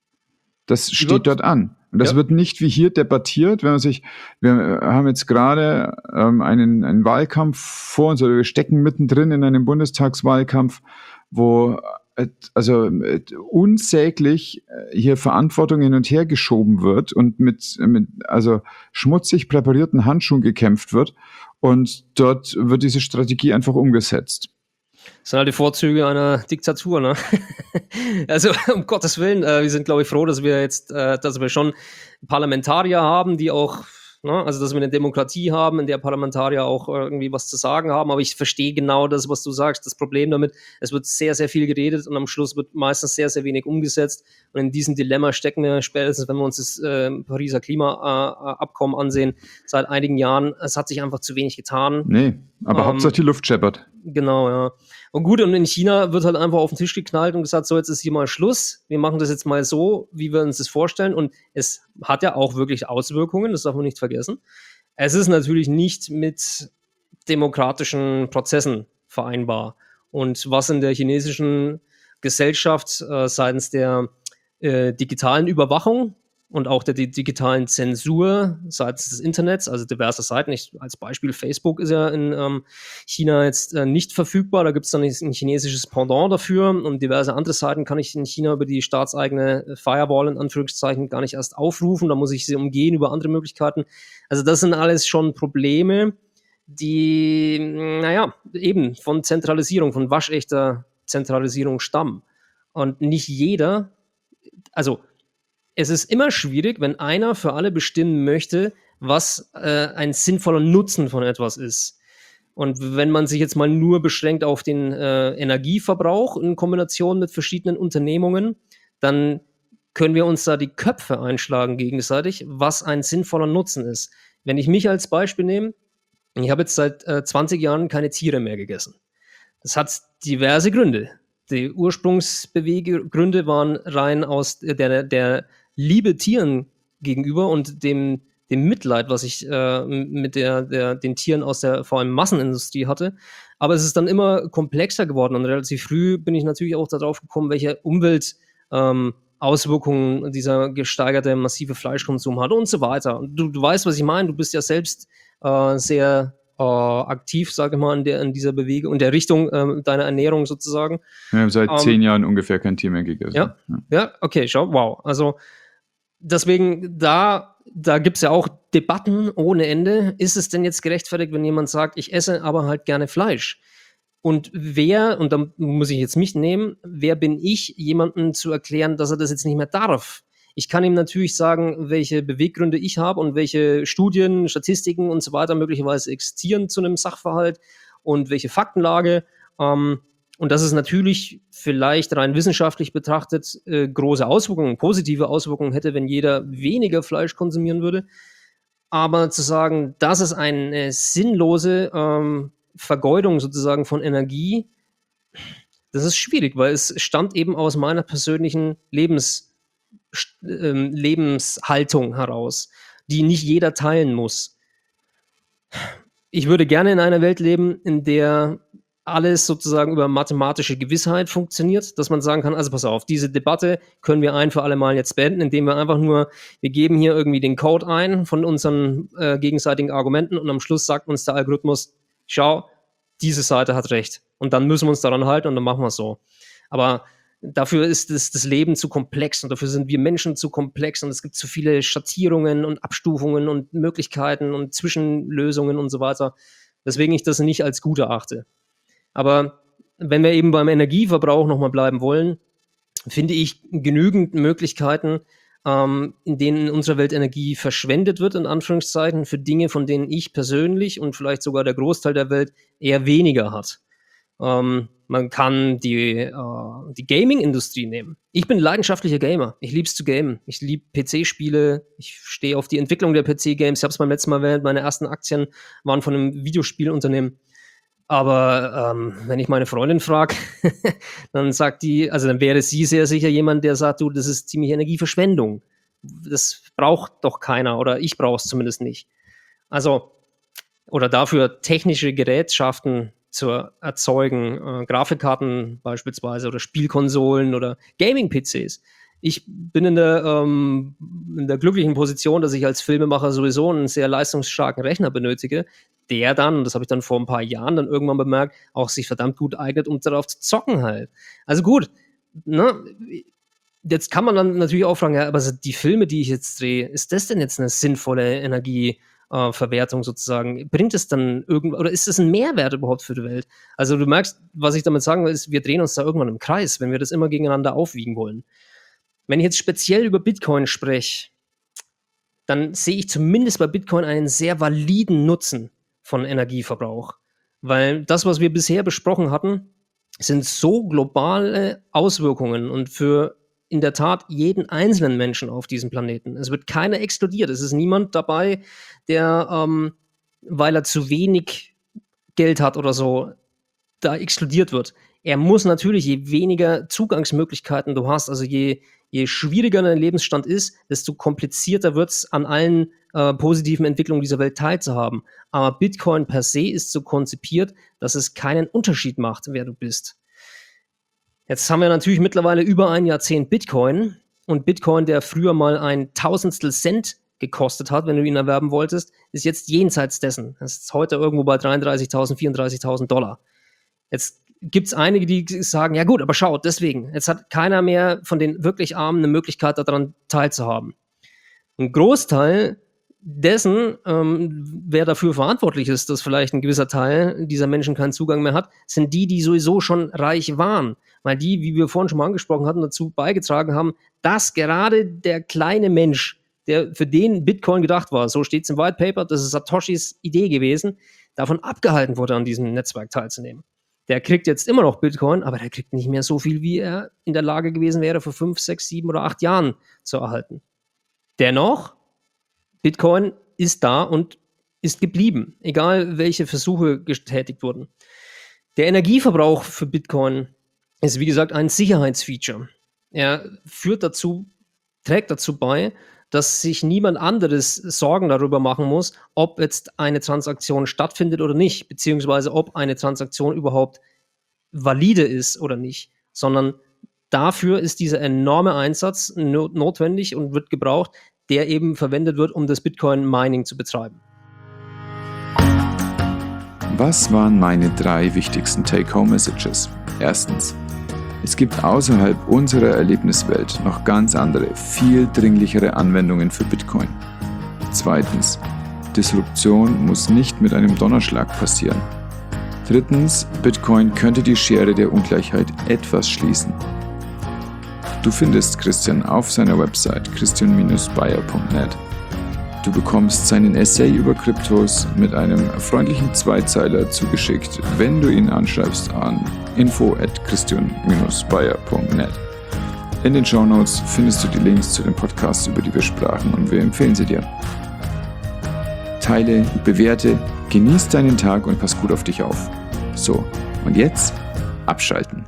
Das Die steht wird- dort an. Und das Ja. wird nicht wie hier debattiert, wenn man sich, wir haben jetzt gerade ähm, einen, einen Wahlkampf vor uns, oder wir stecken mittendrin in einem Bundestagswahlkampf, wo äh, also äh, unsäglich äh, hier Verantwortung hin und her geschoben wird und mit, mit also schmutzig präparierten Handschuhen gekämpft wird, und dort wird diese Strategie einfach umgesetzt. Das sind halt die Vorzüge einer Diktatur, ne? Also, um Gottes Willen, äh, wir sind, glaube ich, froh, dass wir jetzt, äh, dass wir schon Parlamentarier haben, die auch, ne, also, dass wir eine Demokratie haben, in der Parlamentarier auch irgendwie was zu sagen haben. Aber ich verstehe genau das, was du sagst. Das Problem damit, es wird sehr, sehr viel geredet und am Schluss wird meistens sehr, sehr wenig umgesetzt. Und in diesem Dilemma stecken wir spätestens, wenn wir uns das äh, Pariser Klimaabkommen ansehen, seit einigen Jahren. Es hat sich einfach zu wenig getan. Nee, aber Ähm, Hauptsache die Luft scheppert. Genau, ja. Und gut, und in China wird halt einfach auf den Tisch geknallt und gesagt, so, jetzt ist hier mal Schluss. Wir machen das jetzt mal so, wie wir uns das vorstellen. Und es hat ja auch wirklich Auswirkungen, das darf man nicht vergessen. Es ist natürlich nicht mit demokratischen Prozessen vereinbar. Und was in der chinesischen Gesellschaft äh, seitens der äh, digitalen Überwachung und auch der di- digitalen Zensur seitens des Internets, also diverse Seiten. Ich, als Beispiel Facebook ist ja in ähm, China jetzt äh, nicht verfügbar. Da gibt es dann ein chinesisches Pendant dafür, und diverse andere Seiten kann ich in China über die staatseigene Firewall in Anführungszeichen gar nicht erst aufrufen. Da muss ich sie umgehen über andere Möglichkeiten. Also das sind alles schon Probleme, die, naja, eben von Zentralisierung, von waschechter Zentralisierung stammen. Und nicht jeder, also es ist immer schwierig, wenn einer für alle bestimmen möchte, was äh, ein sinnvoller Nutzen von etwas ist. Und wenn man sich jetzt mal nur beschränkt auf den äh, Energieverbrauch in Kombination mit verschiedenen Unternehmungen, dann können wir uns da die Köpfe einschlagen gegenseitig, was ein sinnvoller Nutzen ist. Wenn ich mich als Beispiel nehme, ich habe jetzt seit äh, zwanzig Jahren keine Tiere mehr gegessen. Das hat diverse Gründe. Die Ursprungsbeweggründe waren rein aus der, der Liebe Tieren gegenüber und dem, dem Mitleid, was ich äh, mit der, der, den Tieren aus der vor allem Massenindustrie hatte. Aber es ist dann immer komplexer geworden, und relativ früh bin ich natürlich auch darauf gekommen, welche Umweltauswirkungen ähm, dieser gesteigerte massive Fleischkonsum hat und so weiter. Und du, du weißt, was ich meine. Du bist ja selbst äh, sehr äh, aktiv, sage ich mal, in, der, in dieser Bewegung, in der Richtung äh, deiner Ernährung sozusagen. Wir haben seit Ähm, zehn Jahren ungefähr kein Tier mehr gegessen. Ja, ja, okay, schau, wow. Also deswegen, da, da gibt es ja auch Debatten ohne Ende. Ist es denn jetzt gerechtfertigt, wenn jemand sagt, ich esse aber halt gerne Fleisch? Und wer, und da muss ich jetzt mich nehmen, wer bin ich, jemandem zu erklären, dass er das jetzt nicht mehr darf? Ich kann ihm natürlich sagen, welche Beweggründe ich habe und welche Studien, Statistiken und so weiter möglicherweise existieren zu einem Sachverhalt und welche Faktenlage. Ähm, und dass es natürlich vielleicht rein wissenschaftlich betrachtet äh, große Auswirkungen, positive Auswirkungen hätte, wenn jeder weniger Fleisch konsumieren würde. Aber zu sagen, das ist eine sinnlose ähm, Vergeudung sozusagen von Energie, das ist schwierig, weil es stammt eben aus meiner persönlichen Lebens, ähm, Lebenshaltung heraus, die nicht jeder teilen muss. Ich würde gerne in einer Welt leben, in der alles sozusagen über mathematische Gewissheit funktioniert, dass man sagen kann, also pass auf, diese Debatte können wir ein für alle Mal jetzt beenden, indem wir einfach nur, wir geben hier irgendwie den Code ein von unseren äh, gegenseitigen Argumenten, und am Schluss sagt uns der Algorithmus, schau, diese Seite hat recht. Und dann müssen wir uns daran halten und dann machen wir es so. Aber dafür ist das, das Leben zu komplex und dafür sind wir Menschen zu komplex und es gibt zu viele Schattierungen und Abstufungen und Möglichkeiten und Zwischenlösungen und so weiter, weswegen ich das nicht als gut erachte. Aber wenn wir eben beim Energieverbrauch nochmal bleiben wollen, finde ich genügend Möglichkeiten, ähm, in denen in unserer Welt Energie verschwendet wird, in Anführungszeichen, für Dinge, von denen ich persönlich und vielleicht sogar der Großteil der Welt eher weniger hat. Ähm, man kann die, äh, die Gaming-Industrie nehmen. Ich bin leidenschaftlicher Gamer. Ich liebe es zu gamen. Ich liebe P C-Spiele. Ich stehe auf die Entwicklung der P C-Games. Ich habe es beim letzten Mal erwähnt, meine ersten Aktien waren von einem Videospielunternehmen. Aber ähm, wenn ich meine Freundin frage, dann sagt die, also dann wäre sie sehr sicher jemand, der sagt, du, das ist ziemlich Energieverschwendung. Das braucht doch keiner oder ich brauche es zumindest nicht. Also, oder dafür technische Gerätschaften zu erzeugen, äh, Grafikkarten beispielsweise oder Spielkonsolen oder Gaming-P Cs. Ich bin in der, ähm, in der glücklichen Position, dass ich als Filmemacher sowieso einen sehr leistungsstarken Rechner benötige, der dann, und das habe ich dann vor ein paar Jahren dann irgendwann bemerkt, auch sich verdammt gut eignet, um darauf zu zocken halt. Also gut, ne, jetzt kann man dann natürlich auch fragen, ja, aber die Filme, die ich jetzt drehe, ist das denn jetzt eine sinnvolle Energieverwertung sozusagen? Bringt es dann irgend, oder ist es ein Mehrwert überhaupt für die Welt? Also du merkst, was ich damit sagen will, ist, wir drehen uns da irgendwann im Kreis, wenn wir das immer gegeneinander aufwiegen wollen. Wenn ich jetzt speziell über Bitcoin spreche, dann sehe ich zumindest bei Bitcoin einen sehr validen Nutzen von Energieverbrauch. Weil das, was wir bisher besprochen hatten, sind so globale Auswirkungen und für in der Tat jeden einzelnen Menschen auf diesem Planeten. Es wird keiner exkludiert. Es ist niemand dabei, der, ähm, weil er zu wenig Geld hat oder so, da exkludiert wird. Er muss natürlich, je weniger Zugangsmöglichkeiten du hast, also je, je schwieriger dein Lebensstand ist, desto komplizierter wird es, an allen äh, positiven Entwicklungen dieser Welt teilzuhaben. Aber Bitcoin per se ist so konzipiert, dass es keinen Unterschied macht, wer du bist. Jetzt haben wir natürlich mittlerweile über ein Jahrzehnt Bitcoin und Bitcoin, der früher mal ein Tausendstel Cent gekostet hat, wenn du ihn erwerben wolltest, ist jetzt jenseits dessen. Das ist heute irgendwo bei dreiunddreißigtausend, vierunddreißigtausend Dollar. Jetzt gibt es einige, die sagen, ja gut, aber schau, deswegen, jetzt hat keiner mehr von den wirklich Armen eine Möglichkeit, daran teilzuhaben. Ein Großteil dessen, ähm, wer dafür verantwortlich ist, dass vielleicht ein gewisser Teil dieser Menschen keinen Zugang mehr hat, sind die, die sowieso schon reich waren. Weil die, wie wir vorhin schon mal angesprochen hatten, dazu beigetragen haben, dass gerade der kleine Mensch, der für den Bitcoin gedacht war, so steht es im White Paper, das ist Satoshis Idee gewesen, davon abgehalten wurde, an diesem Netzwerk teilzunehmen. Der kriegt jetzt immer noch Bitcoin, aber der kriegt nicht mehr so viel, wie er in der Lage gewesen wäre, vor fünf, sechs, sieben oder acht Jahren zu erhalten. Dennoch, Bitcoin ist da und ist geblieben, egal welche Versuche getätigt wurden. Der Energieverbrauch für Bitcoin ist, wie gesagt, ein Sicherheitsfeature. Er führt dazu, trägt dazu bei, dass sich niemand anderes Sorgen darüber machen muss, ob jetzt eine Transaktion stattfindet oder nicht, beziehungsweise ob eine Transaktion überhaupt valide ist oder nicht, sondern dafür ist dieser enorme Einsatz no- notwendig und wird gebraucht, der eben verwendet wird, um das Bitcoin-Mining zu betreiben. Was waren meine drei wichtigsten Take-Home-Messages? Erstens: Es gibt außerhalb unserer Erlebniswelt noch ganz andere, viel dringlichere Anwendungen für Bitcoin. Zweitens: Disruption muss nicht mit einem Donnerschlag passieren. Drittens: Bitcoin könnte die Schere der Ungleichheit etwas schließen. Du findest Christian auf seiner Website christian Bindestrich bayer Punkt net. Du bekommst seinen Essay über Kryptos mit einem freundlichen Zweizeiler zugeschickt, wenn du ihn anschreibst an info at christian Bindestrich bayer Punkt net. In den Shownotes findest du die Links zu den Podcasts, über die wir sprachen, und wir empfehlen sie dir. Teile, bewerte, genieß deinen Tag und pass gut auf dich auf. So, und jetzt abschalten.